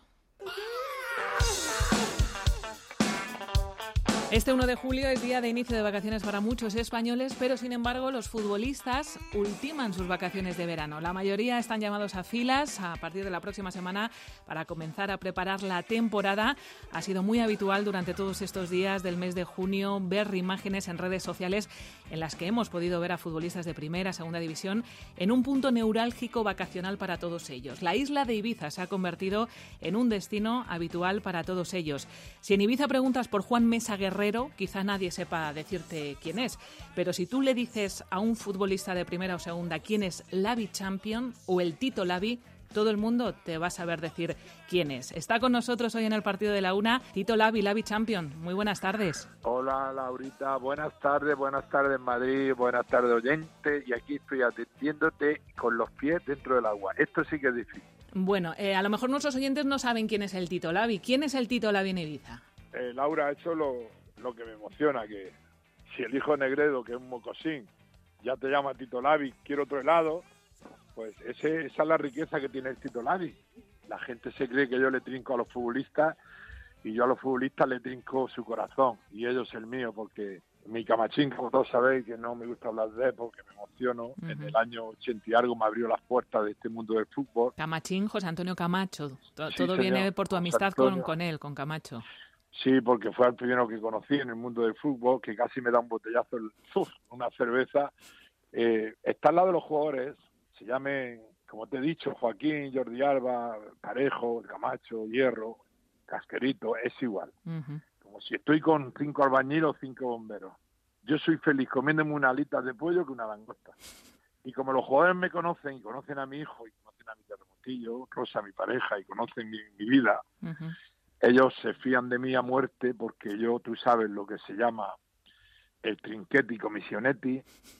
Este 1 de julio es día de inicio de vacaciones para muchos españoles, pero sin embargo los futbolistas ultiman sus vacaciones de verano. La mayoría están llamados a filas a partir de la próxima semana para comenzar a preparar la temporada. Ha sido muy habitual durante todos estos días del mes de junio ver imágenes en redes sociales en las que hemos podido ver a futbolistas de primera, segunda división en un punto neurálgico vacacional para todos ellos. La isla de Ibiza se ha convertido en un destino habitual para todos ellos. Si en Ibiza preguntas por Juan Mesa Guerrero, quizá nadie sepa decirte quién es, pero si tú le dices a un futbolista de primera o segunda quién es Lavi Champion o el Tito Lavi, todo el mundo te va a saber decir quién es. Está con nosotros hoy en el partido de la Una, Tito Lavi, Lavi Champion. Muy buenas tardes. Hola, Laurita, buenas tardes Madrid, buenas tardes oyente, y aquí estoy atendiéndote con los pies dentro del agua. Esto sí que es difícil. Bueno, a lo mejor nuestros oyentes no saben quién es el Tito Lavi. ¿Quién es el Tito Lavi en Ibiza? Laura, eso es lo que me emociona, que si el hijo Negredo, que es un mocosín, ya te llama Tito Lavi, quiero otro helado, pues esa es la riqueza que tiene el Tito Lavi. La gente se cree que yo le trinco a los futbolistas y yo a los futbolistas le trinco su corazón y ellos el mío, porque Mi Camachín, como todos sabéis, que no me gusta hablar de él porque me emociono. En el año 80 y algo me abrió las puertas de este mundo del fútbol. Camachín, José Antonio Camacho. Todo señor, viene por tu José amistad Antonio. con él, con Camacho. Sí, porque fue el primero que conocí en el mundo del fútbol, que casi me da un botellazo, una cerveza. Está al lado de los jugadores, se llamen, como te he dicho, Joaquín, Jordi Alba, Parejo, Camacho, Hierro, Casquerito, es igual. Como si estoy con 5 albañiles o 5 bomberos. Yo soy feliz comiéndome una alita de pollo que una langosta. Y como los jugadores me conocen y conocen a mi hijo y conocen a mi terremotillo, Rosa, mi pareja, y conocen mi vida, ellos se fían de mí a muerte porque yo, tú sabes lo que se llama el trinchetti commissionetti,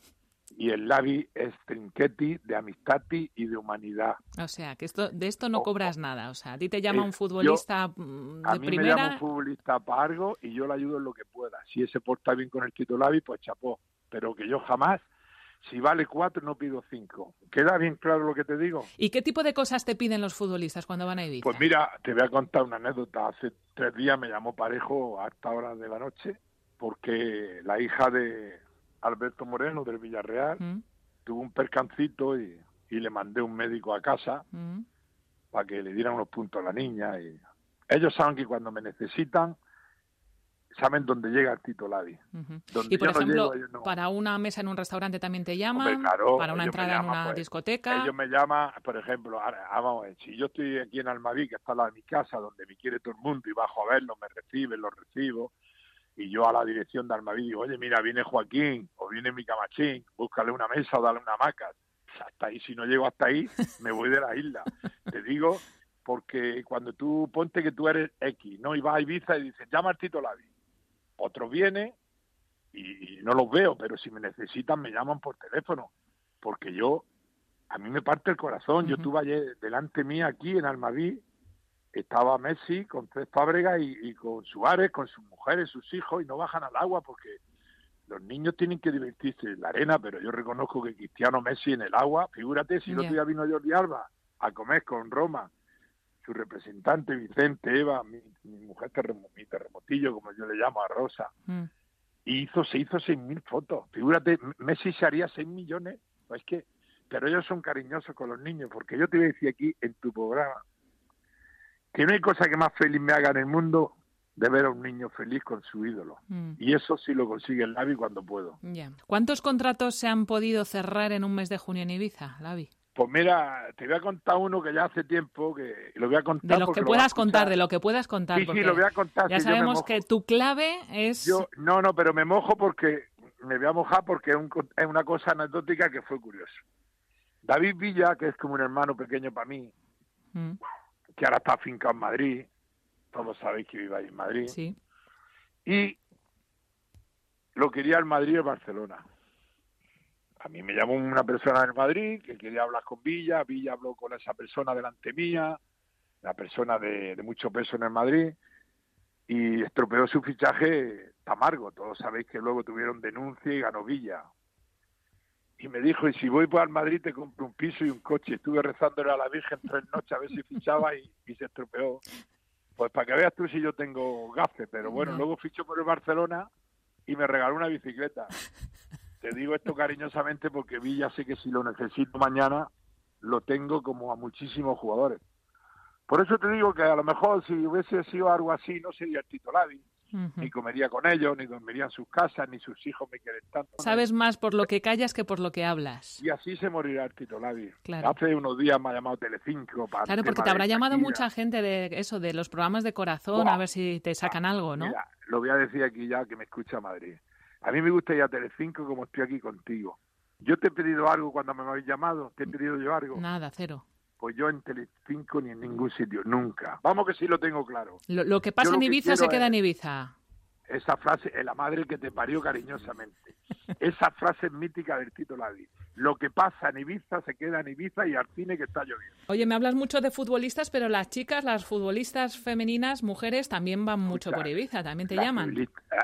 y el Lavi es trinchetti de amistati y de humanidad. O sea, que de esto no cobras nada. O sea, a ti te llama un futbolista de a mí primera... me llama un futbolista para algo y yo le ayudo en lo que pueda. Si ese porta bien con el Tito Lavi, pues chapó. Pero que yo jamás, si vale 4, no pido 5. ¿Queda bien claro lo que te digo? ¿Y qué tipo de cosas te piden los futbolistas cuando van a Ibiza? Pues mira, te voy a contar una anécdota. Hace 3 días me llamó Parejo a esta hora de la noche porque la hija de Alberto Moreno del Villarreal tuvo un percancito y le mandé un médico a casa para que le dieran unos puntos a la niña. Y ellos saben que cuando me necesitan, saben dónde llega el Tito Lavi. Y por ejemplo, para una mesa en un restaurante también te llaman, claro, para una entrada en una discoteca. Ellos me llaman, por ejemplo, vamos a ver, si yo estoy aquí en Almaví, que está al lado de mi casa, donde me quiere todo el mundo, y bajo a verlos, me reciben, los recibo, y yo a la dirección de Almaví digo, oye, mira, viene Joaquín, o viene mi Camachín, búscale una mesa o dale una hamaca. Hasta ahí, si no llego hasta ahí, me voy de la isla. Te digo, porque cuando tú, ponte que tú eres X, ¿no? Y vas a Ibiza y dices, llama al Tito Lavi. Otros vienen y no los veo, pero si me necesitan me llaman por teléfono, porque a mí me parte el corazón. Yo tuve ayer delante mía aquí en Almaví, estaba Messi con 3 Fábregas y con Suárez, con sus mujeres, sus hijos, y no bajan al agua porque los niños tienen que divertirse en la arena, pero yo reconozco que Cristiano Messi en el agua, figúrate, si el otro día vino Jordi Alba a comer con Roma, su representante Vicente, Eva, mi mujer mi terremotillo, como yo le llamo a Rosa, y se hizo 6.000 fotos. Figúrate, Messi se haría 6 millones, pues pero ellos son cariñosos con los niños, porque yo te voy a decir aquí en tu programa que no hay cosa que más feliz me haga en el mundo de ver a un niño feliz con su ídolo. Y eso sí lo consigue el Lavi cuando puedo. ¿Cuántos contratos se han podido cerrar en un mes de junio en Ibiza, Lavi? Pues mira, te voy a contar uno que ya hace tiempo, que lo voy a contar. De lo que puedas contar, de lo que puedas contar. Sí, lo voy a contar. Ya sabemos que tu clave es... No, pero me mojo porque me voy a mojar porque es una cosa anecdótica que fue curioso. David Villa, que es como un hermano pequeño para mí, que ahora está afincado en Madrid, todos sabéis que vive ahí en Madrid, y lo quería el Madrid y el Barcelona. A mí me llamó una persona del Madrid que quería hablar con Villa habló con esa persona delante mía, una persona de mucho peso en el Madrid, y estropeó su fichaje Tamargo. Todos sabéis que luego tuvieron denuncia y ganó Villa. Y me dijo, y si voy al Madrid te compro un piso y un coche. Estuve rezándole a la Virgen 3 noches a ver si fichaba y se estropeó. Pues para que veas tú si yo tengo gafe, pero bueno, luego fichó por el Barcelona y me regaló una bicicleta. Te digo esto cariñosamente porque Villa sé que si lo necesito mañana lo tengo como a muchísimos jugadores. Por eso te digo que a lo mejor si hubiese sido algo así no sería el Tito Lavi, ni comería con ellos, ni dormiría en sus casas, ni sus hijos me quieren tanto. Sabes más por lo que callas que por lo que hablas. Y así se morirá el Tito Lavi. Claro. Hace unos días me ha llamado Telecinco para... Claro, porque te habrá llamado mucha gente de los programas de corazón, a ver si te sacan algo, ¿no? Mira, lo voy a decir aquí ya que me escucha Madrid. A mí me gusta ir a Telecinco como estoy aquí contigo. ¿Yo te he pedido algo cuando me habéis llamado? ¿Te he pedido yo algo? Nada, cero. Pues yo en Telecinco ni en ningún sitio, nunca. Vamos que sí lo tengo claro. Lo que pasa en Ibiza se queda en Ibiza. Esa frase, la madre que te parió cariñosamente. Esa frase es mítica del Tito Lavi. Lo que pasa en Ibiza se queda en Ibiza y al cine que está lloviendo. Oye, me hablas mucho de futbolistas, pero las chicas, las futbolistas femeninas, mujeres, también van mucho por Ibiza, también te llaman.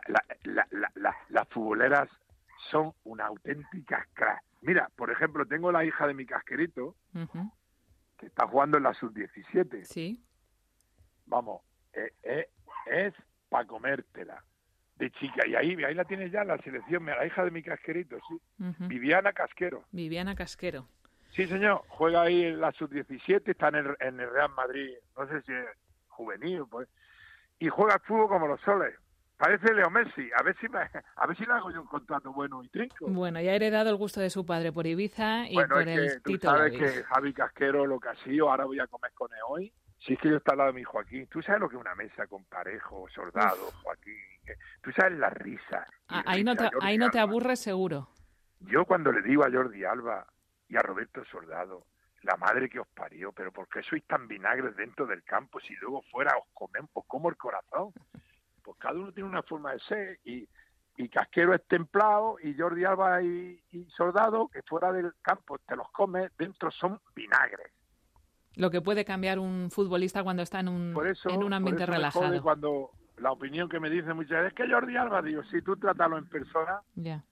Las futboleras son una auténtica crack. Mira, por ejemplo, tengo la hija de mi casquerito, que está jugando en la sub-17. Sí. Vamos, es para comértela. de chica. Y ahí la tienes ya, la selección, la hija de mi casquerito, sí. Viviana Casquero. Viviana Casquero. Sí, señor. Juega ahí en la sub-17, está en el Real Madrid. No sé si es juvenil, pues. Y juega al fútbol como los soles. Parece Leo Messi. A ver si le hago yo un contrato bueno y trinco. Bueno, ya ha heredado el gusto de su padre por Ibiza y bueno, por es el que tú Tito sabes David. que Javi Casquero lo que ha sido, ahora voy a comer con él hoy. Si es que yo estoy al lado de mi Joaquín. Tú sabes lo que es una mesa con Parejo, Soldado, Joaquín. Tú sabes la risa. Ahí no te aburres seguro. Yo cuando le digo a Jordi Alba y a Roberto Soldado, la madre que os parió, pero ¿por qué sois tan vinagres dentro del campo si luego fuera os como el corazón? Pues cada uno tiene una forma de ser y Casquero es templado y Jordi Alba y Soldado, que fuera del campo te los comes, dentro son vinagres. Lo que puede cambiar un futbolista cuando está en un ambiente relajado. Me jode cuando la opinión que me dicen muchas veces es que Jordi Alba, digo, si tú trátalo en persona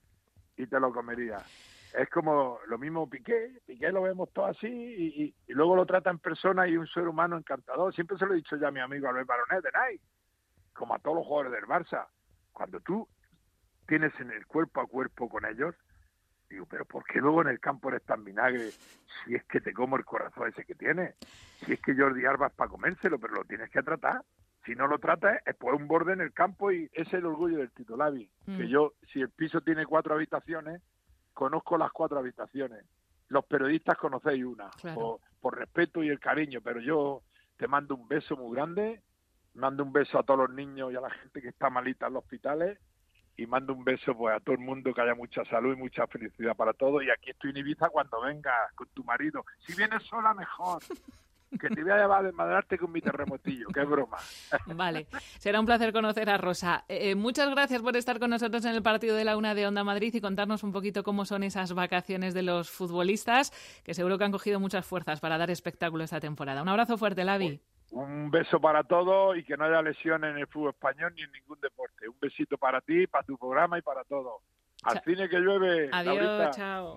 y te lo comerías. Es como lo mismo Piqué lo vemos todo así y luego lo trata en persona y un ser humano encantador. Siempre se lo he dicho ya a mi amigo Albert Baronet de Nike, como a todos los jugadores del Barça. Cuando tú tienes en el cuerpo a cuerpo con ellos, digo, pero ¿por qué luego en el campo eres tan vinagre si es que te como el corazón ese que tienes? Si es que Jordi Alba es para comérselo, pero lo tienes que tratar. Si no lo tratas, es pues un borde en el campo y ese es el orgullo del Tito Lavi. Que yo, si el piso tiene 4 habitaciones, conozco las 4 habitaciones. Los periodistas conocéis una, claro, por respeto y el cariño, pero yo te mando un beso muy grande, mando un beso a todos los niños y a la gente que está malita en los hospitales, y mando un beso pues a todo el mundo, que haya mucha salud y mucha felicidad para todos. Y aquí estoy en Ibiza cuando vengas con tu marido. Si vienes sola, mejor. Que te voy a llevar a desmadrarte con mi terremotillo, qué broma. Vale, será un placer conocer a Rosa. Muchas gracias por estar con nosotros en el partido de la Una de Onda Madrid y contarnos un poquito cómo son esas vacaciones de los futbolistas, que seguro que han cogido muchas fuerzas para dar espectáculo esta temporada. Un abrazo fuerte, Lavi. Un beso para todos y que no haya lesiones en el fútbol español ni en ningún deporte. Un besito para ti, para tu programa y para todos. Al cine que llueve. Adiós, Laurita. chao.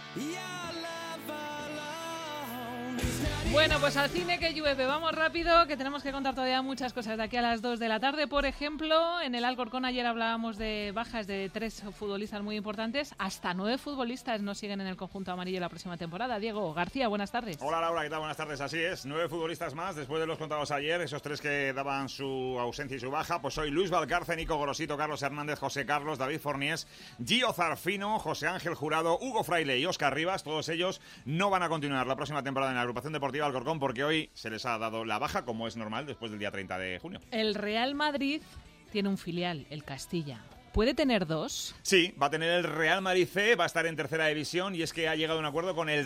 Bueno, pues al cine que llueve. Vamos rápido, que tenemos que contar todavía muchas cosas de aquí a las 2 de la tarde. Por ejemplo, en el Alcorcón ayer hablábamos de bajas de 3 futbolistas muy importantes. Hasta 9 futbolistas nos siguen en el conjunto amarillo la próxima temporada. Diego García, buenas tardes. Hola Laura, ¿qué tal? Buenas tardes. Así es, 9 futbolistas más después de los contados ayer. Esos 3 que daban su ausencia y su baja. Pues hoy Luis Valcarce, Nico Gorosito, Carlos Hernández, José Carlos, David Forniés, Gio Zarfino, José Ángel Jurado, Hugo Fraile y Óscar Rivas. Todos ellos no van a continuar la próxima temporada en la agrupación deportiva Alcorcón, porque hoy se les ha dado la baja, como es normal, después del día 30 de junio. El Real Madrid tiene un filial, el Castilla. ¿Puede tener 2? Sí, va a tener el Real Madrid C, va a estar en tercera división y es que ha llegado a un acuerdo con el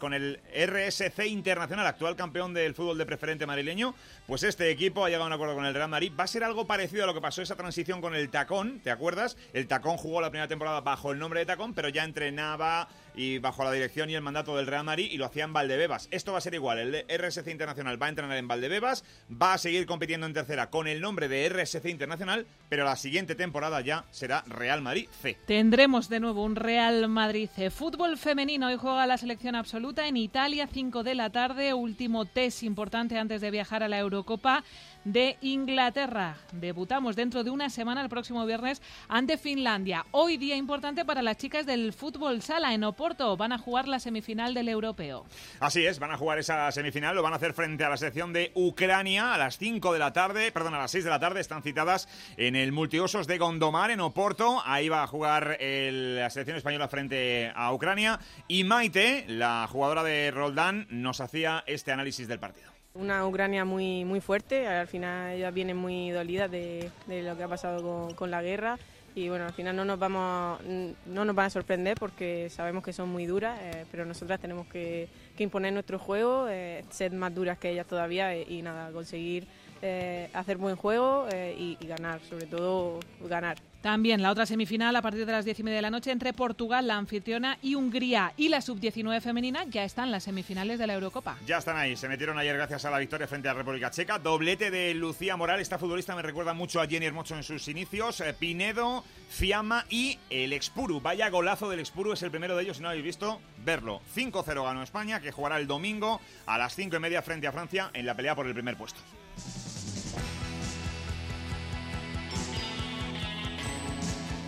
RSC Internacional, actual campeón del fútbol de preferente madrileño. Pues este equipo ha llegado a un acuerdo con el Real Madrid. Va a ser algo parecido a lo que pasó esa transición con el Tacón, ¿te acuerdas? El Tacón jugó la primera temporada bajo el nombre de Tacón, pero ya entrenaba y bajo la dirección y el mandato del Real Madrid y lo hacía en Valdebebas. Esto va a ser igual, el RSC Internacional va a entrenar en Valdebebas, va a seguir compitiendo en tercera con el nombre de RSC Internacional, pero la siguiente temporada ya será Real Madrid C. Tendremos de nuevo un Real Madrid C. Fútbol femenino, hoy juega la selección absoluta en Italia, 5 de la tarde, último test importante antes de viajar a la Eurocopa de Inglaterra. Debutamos dentro de una semana, el próximo viernes, ante Finlandia. Hoy día importante para las chicas del fútbol sala en Oporto. Van a jugar la semifinal del Europeo. Así es, van a jugar esa semifinal, lo van a hacer frente a la selección de Ucrania a las 5 de la tarde, perdón, a las 6 de la tarde. Están citadas en el Multiusos de Gondomar, en Oporto. Ahí va a jugar la selección española frente a Ucrania. Y Maite, la jugadora de Roldán, nos hacía este análisis del partido. Una Ucrania muy, muy fuerte, al final ellas vienen muy dolidas de lo que ha pasado con la guerra y bueno, al final no nos van a sorprender porque sabemos que son muy duras, pero nosotras tenemos que imponer nuestro juego, ser más duras que ellas todavía y nada, conseguir hacer buen juego y ganar, sobre todo ganar. También la otra semifinal a partir de las 10:30 de la noche entre Portugal, la anfitriona, y Hungría. Y la sub-19 femenina ya están en las semifinales de la Eurocopa. Ya están ahí, se metieron ayer gracias a la victoria frente a la República Checa. Doblete de Lucía Moral, esta futbolista me recuerda mucho a Jenny Hermoso en sus inicios. Pinedo, Fiamma y el Expuru. Vaya golazo del Expuru, es el primero de ellos, si no lo habéis visto, verlo. 5-0 ganó España, que jugará el domingo a las 5:30 frente a Francia en la pelea por el primer puesto.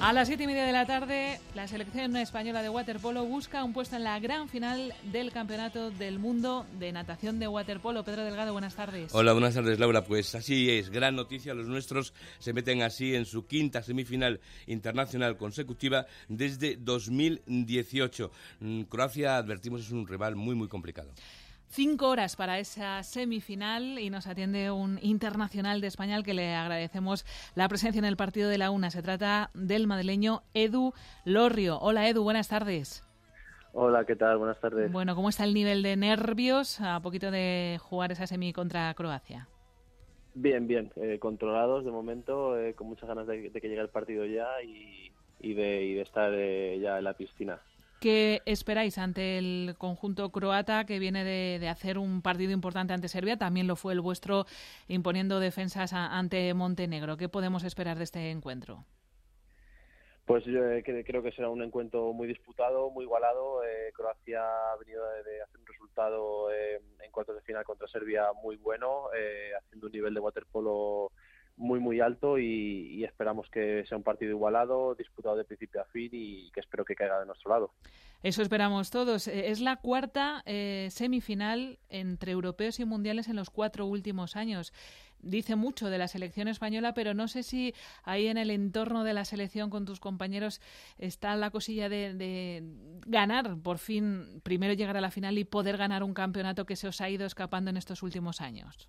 A las 7:30 de la tarde, la selección española de waterpolo busca un puesto en la gran final del Campeonato del Mundo de Natación de Waterpolo. Pedro Delgado, buenas tardes. Hola, buenas tardes, Laura. Pues así es, gran noticia. Los nuestros se meten así en su quinta semifinal internacional consecutiva desde 2018. Croacia, advertimos, es un rival muy, muy complicado. 5 horas para esa semifinal y nos atiende un internacional de España al que le agradecemos la presencia en el partido de la una. Se trata del madrileño Edu Lorrio. Hola Edu, buenas tardes. Hola, ¿qué tal? Buenas tardes. Bueno, ¿cómo está el nivel de nervios a poquito de jugar esa semi contra Croacia? Bien, controlados de momento, con muchas ganas de que llegue el partido ya y de estar ya en la piscina. ¿Qué esperáis ante el conjunto croata que viene de hacer un partido importante ante Serbia? También lo fue el vuestro imponiendo defensas ante Montenegro. ¿Qué podemos esperar de este encuentro? Pues yo creo que será un encuentro muy disputado, muy igualado. Croacia ha venido de hacer un resultado en cuartos de final contra Serbia muy bueno, haciendo un nivel de waterpolo muy muy alto y esperamos que sea un partido igualado, disputado de principio a fin y que espero que caiga de nuestro lado. Eso esperamos todos. Es la cuarta semifinal entre europeos y mundiales en los 4 últimos años. Dice mucho de la selección española, pero no sé si ahí en el entorno de la selección con tus compañeros está la cosilla de ganar, por fin, primero llegar a la final y poder ganar un campeonato que se os ha ido escapando en estos últimos años.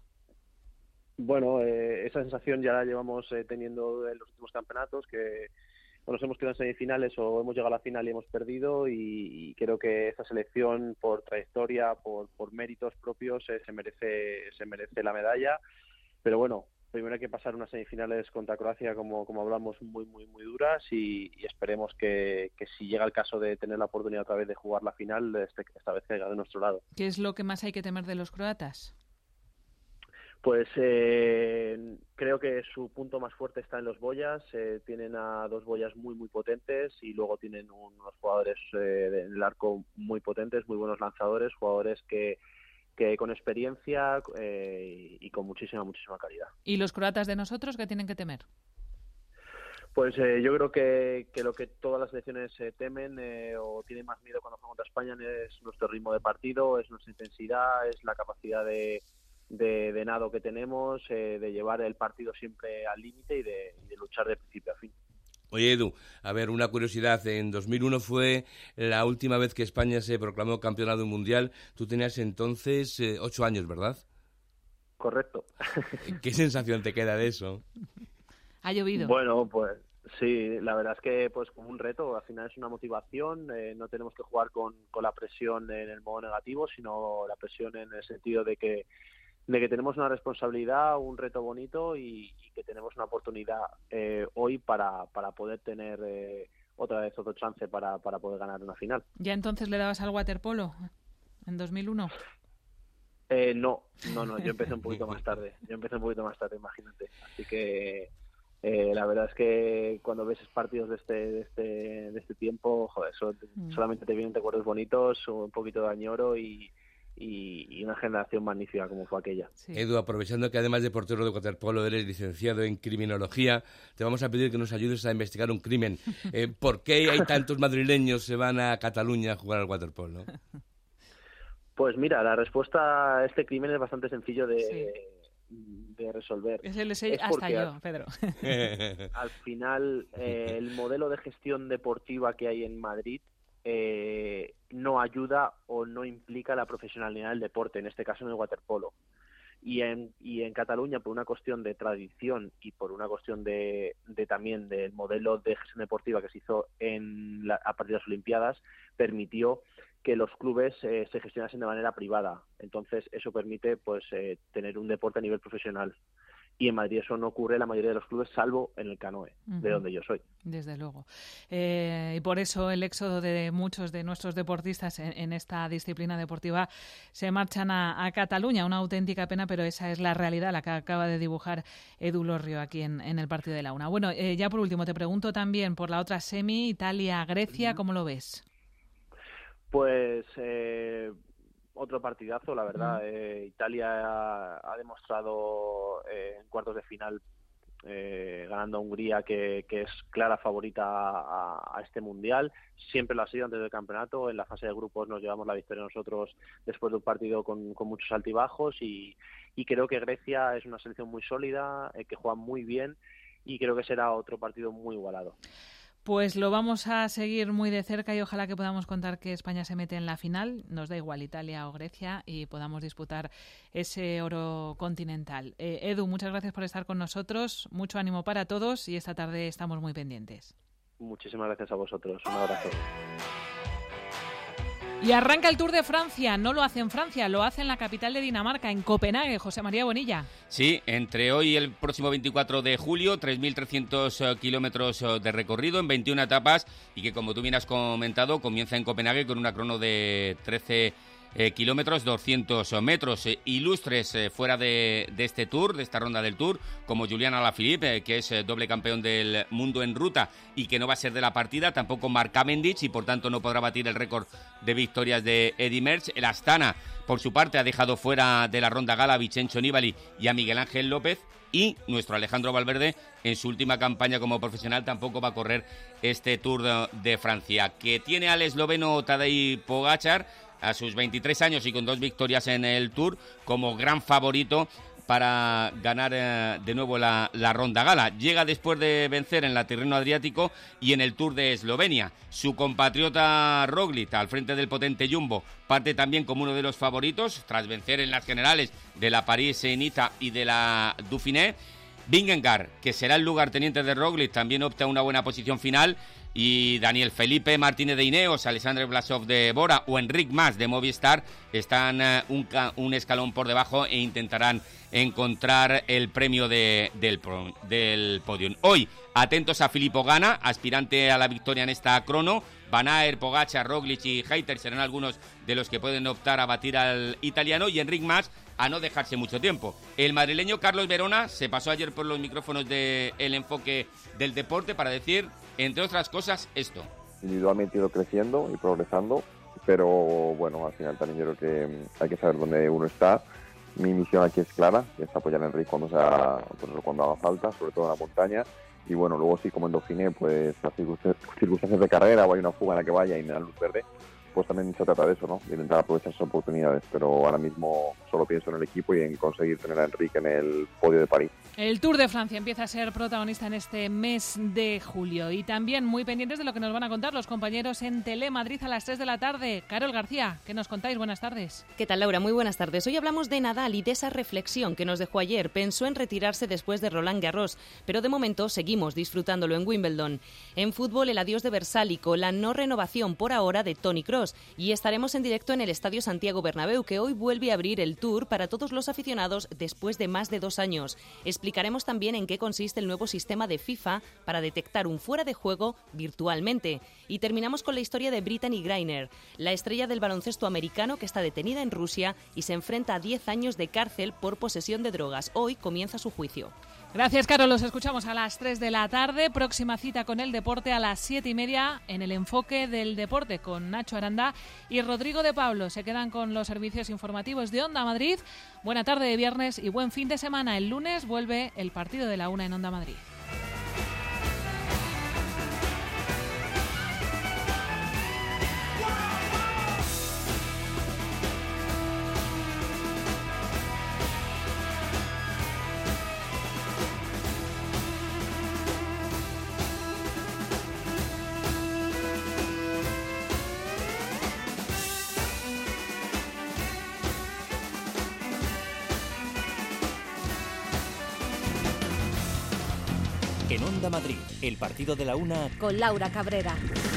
Bueno, esa sensación ya la llevamos teniendo en los últimos campeonatos, que nos hemos quedado en semifinales o hemos llegado a la final y hemos perdido, y creo que esta selección, por trayectoria, por méritos propios, se merece la medalla. Pero bueno, primero hay que pasar unas semifinales contra Croacia, como hablamos, muy muy muy duras, y esperemos que si llega el caso de tener la oportunidad otra vez de jugar la final, esta vez caiga de nuestro lado. ¿Qué es lo que más hay que temer de los croatas? Pues creo que su punto más fuerte está en los boyas. Tienen a 2 boyas muy muy potentes y luego tienen unos jugadores en el arco muy potentes, muy buenos lanzadores, jugadores que con experiencia y con muchísima calidad. ¿Y los croatas de nosotros qué tienen que temer? Pues yo creo que lo que todas las selecciones temen o tienen más miedo cuando juegan contra España es nuestro ritmo de partido, es nuestra intensidad, es la capacidad de nado que tenemos, de llevar el partido siempre al límite y de luchar de principio a fin. Oye, Edu, a ver, una curiosidad. En 2001 fue la última vez que España se proclamó campeona mundial. Tú tenías entonces 8 años, ¿verdad? Correcto. ¿Qué sensación te queda de eso? ¿Ha llovido? Bueno, pues sí, la verdad es que pues como un reto, al final es una motivación. No tenemos que jugar con la presión en el modo negativo, sino la presión en el sentido de que tenemos una responsabilidad, un reto bonito y que tenemos una oportunidad hoy para poder tener otra vez otro chance para poder ganar una final. ¿Ya entonces le dabas al waterpolo en 2001? No, yo empecé un poquito más tarde, imagínate. Así que la verdad es que cuando ves partidos de este tiempo, joder, solamente te vienen recuerdos bonitos, un poquito de añoro y una generación magnífica como fue aquella. Sí. Edu, aprovechando que además de portero de waterpolo eres licenciado en criminología, te vamos a pedir que nos ayudes a investigar un crimen. ¿Por qué hay tantos madrileños que se van a Cataluña a jugar al waterpolo? Pues mira, la respuesta a este crimen es bastante sencillo de resolver. Es el de hasta yo, Pedro. Al final, el modelo de gestión deportiva que hay en Madrid no ayuda o no implica la profesionalidad del deporte, en este caso en el waterpolo. Y en Cataluña, por una cuestión de tradición y por una cuestión de también del modelo de gestión deportiva que se hizo a partir de las Olimpiadas, permitió que los clubes se gestionasen de manera privada. Entonces eso permite pues tener un deporte a nivel profesional. Y en Madrid eso no ocurre en la mayoría de los clubes, salvo en el canoe, de donde yo soy. Desde luego. Y por eso el éxodo de muchos de nuestros deportistas en esta disciplina deportiva se marchan a Cataluña. Una auténtica pena, pero esa es la realidad, la que acaba de dibujar Edu Lorrio aquí en el partido de la una. Bueno, ya por último, te pregunto también por la otra semi, Italia-Grecia, ¿cómo lo ves? Pues otro partidazo, la verdad. Italia ha demostrado en cuartos de final ganando a Hungría, que es clara favorita a este Mundial. Siempre lo ha sido antes del campeonato. En la fase de grupos nos llevamos la victoria nosotros después de un partido con muchos altibajos y creo que Grecia es una selección muy sólida, que juega muy bien y creo que será otro partido muy igualado. Pues lo vamos a seguir muy de cerca y ojalá que podamos contar que España se mete en la final, nos da igual Italia o Grecia, y podamos disputar ese oro continental. Edu, muchas gracias por estar con nosotros, mucho ánimo para todos y esta tarde estamos muy pendientes. Muchísimas gracias a vosotros, un abrazo. Y arranca el Tour de Francia, no lo hace en Francia, lo hace en la capital de Dinamarca, en Copenhague. José María Bonilla. Sí, entre hoy y el próximo 24 de julio, 3.300 kilómetros de recorrido en 21 etapas y que, como tú bien has comentado, comienza en Copenhague con una crono de 13 kilómetros, 200 metros. Ilustres fuera de este Tour, de esta ronda del Tour, como Julian Alaphilippe, que es doble campeón del mundo en ruta y que no va a ser de la partida, tampoco Mark Cavendish y por tanto no podrá batir el récord de victorias de Eddy Merckx. El Astana, por su parte, ha dejado fuera de la ronda gala a Vincenzo Nibali y a Miguel Ángel López, y nuestro Alejandro Valverde, en su última campaña como profesional, tampoco va a correr este Tour de Francia, que tiene al esloveno Tadej Pogačar a sus 23 años y con 2 victorias en el Tour como gran favorito para ganar de nuevo la ronda gala. Llega después de vencer en la Tirreno Adriático y en el Tour de Eslovenia. Su compatriota Roglic, al frente del potente Jumbo, parte también como uno de los favoritos tras vencer en las generales de la París-Niza y de la Dauphiné. Vingegaard, que será el lugarteniente de Roglic, también opta a una buena posición final. Y Daniel Felipe Martínez de Ineos, Alexander Vlasov de Bora o Enric Mas de Movistar están un escalón por debajo e intentarán encontrar el premio del podium. Hoy, atentos a Filippo Ganna, aspirante a la victoria en esta crono. Van Aert, Pogačar, Roglic y Hayter serán algunos de los que pueden optar a batir al italiano, y Enric Mas a no dejarse mucho tiempo. El madrileño Carlos Verona se pasó ayer por los micrófonos de El Enfoque del Deporte para decir, entre otras cosas, esto. Individualmente he ido creciendo y progresando, pero bueno, al final también yo creo que hay que saber dónde uno está. Mi misión aquí es clara, que es apoyar a Enric cuando haga falta, sobre todo en la montaña. Y bueno, luego sí, como en Dauphiné, pues las circunstancias de carrera o hay una fuga en la que vaya y me dan luz verde, pues también se trata de eso, ¿no? De intentar aprovechar esas oportunidades, pero ahora mismo solo pienso en el equipo y en conseguir tener a Enrique en el podio de París. El Tour de Francia empieza a ser protagonista en este mes de julio y también muy pendientes de lo que nos van a contar los compañeros en Telemadrid a las 3 de la tarde. Carol García, ¿qué nos contáis? Buenas tardes. ¿Qué tal, Laura? Muy buenas tardes. Hoy hablamos de Nadal y de esa reflexión que nos dejó ayer. Pensó en retirarse después de Roland Garros, pero de momento seguimos disfrutándolo en Wimbledon. En fútbol, el adiós de Versálico, la no renovación por ahora de Toni Kroos, y estaremos en directo en el Estadio Santiago Bernabéu, que hoy vuelve a abrir el Tour para todos los aficionados después de más de 2 años. Explicaremos también en qué consiste el nuevo sistema de FIFA para detectar un fuera de juego virtualmente. Y terminamos con la historia de Brittany Griner, la estrella del baloncesto americano que está detenida en Rusia y se enfrenta a 10 años de cárcel por posesión de drogas. Hoy comienza su juicio. Gracias, Carol. Los escuchamos a las 3 de la tarde. Próxima cita con el deporte a las 7:30 en el Enfoque del Deporte con Nacho Aranda y Rodrigo de Pablo. Se quedan con los servicios informativos de Onda Madrid. Buena tarde de viernes y buen fin de semana. El lunes vuelve el partido de la 1 en Onda Madrid. En Onda Madrid, el partido de la 1 con Laura Cabrera.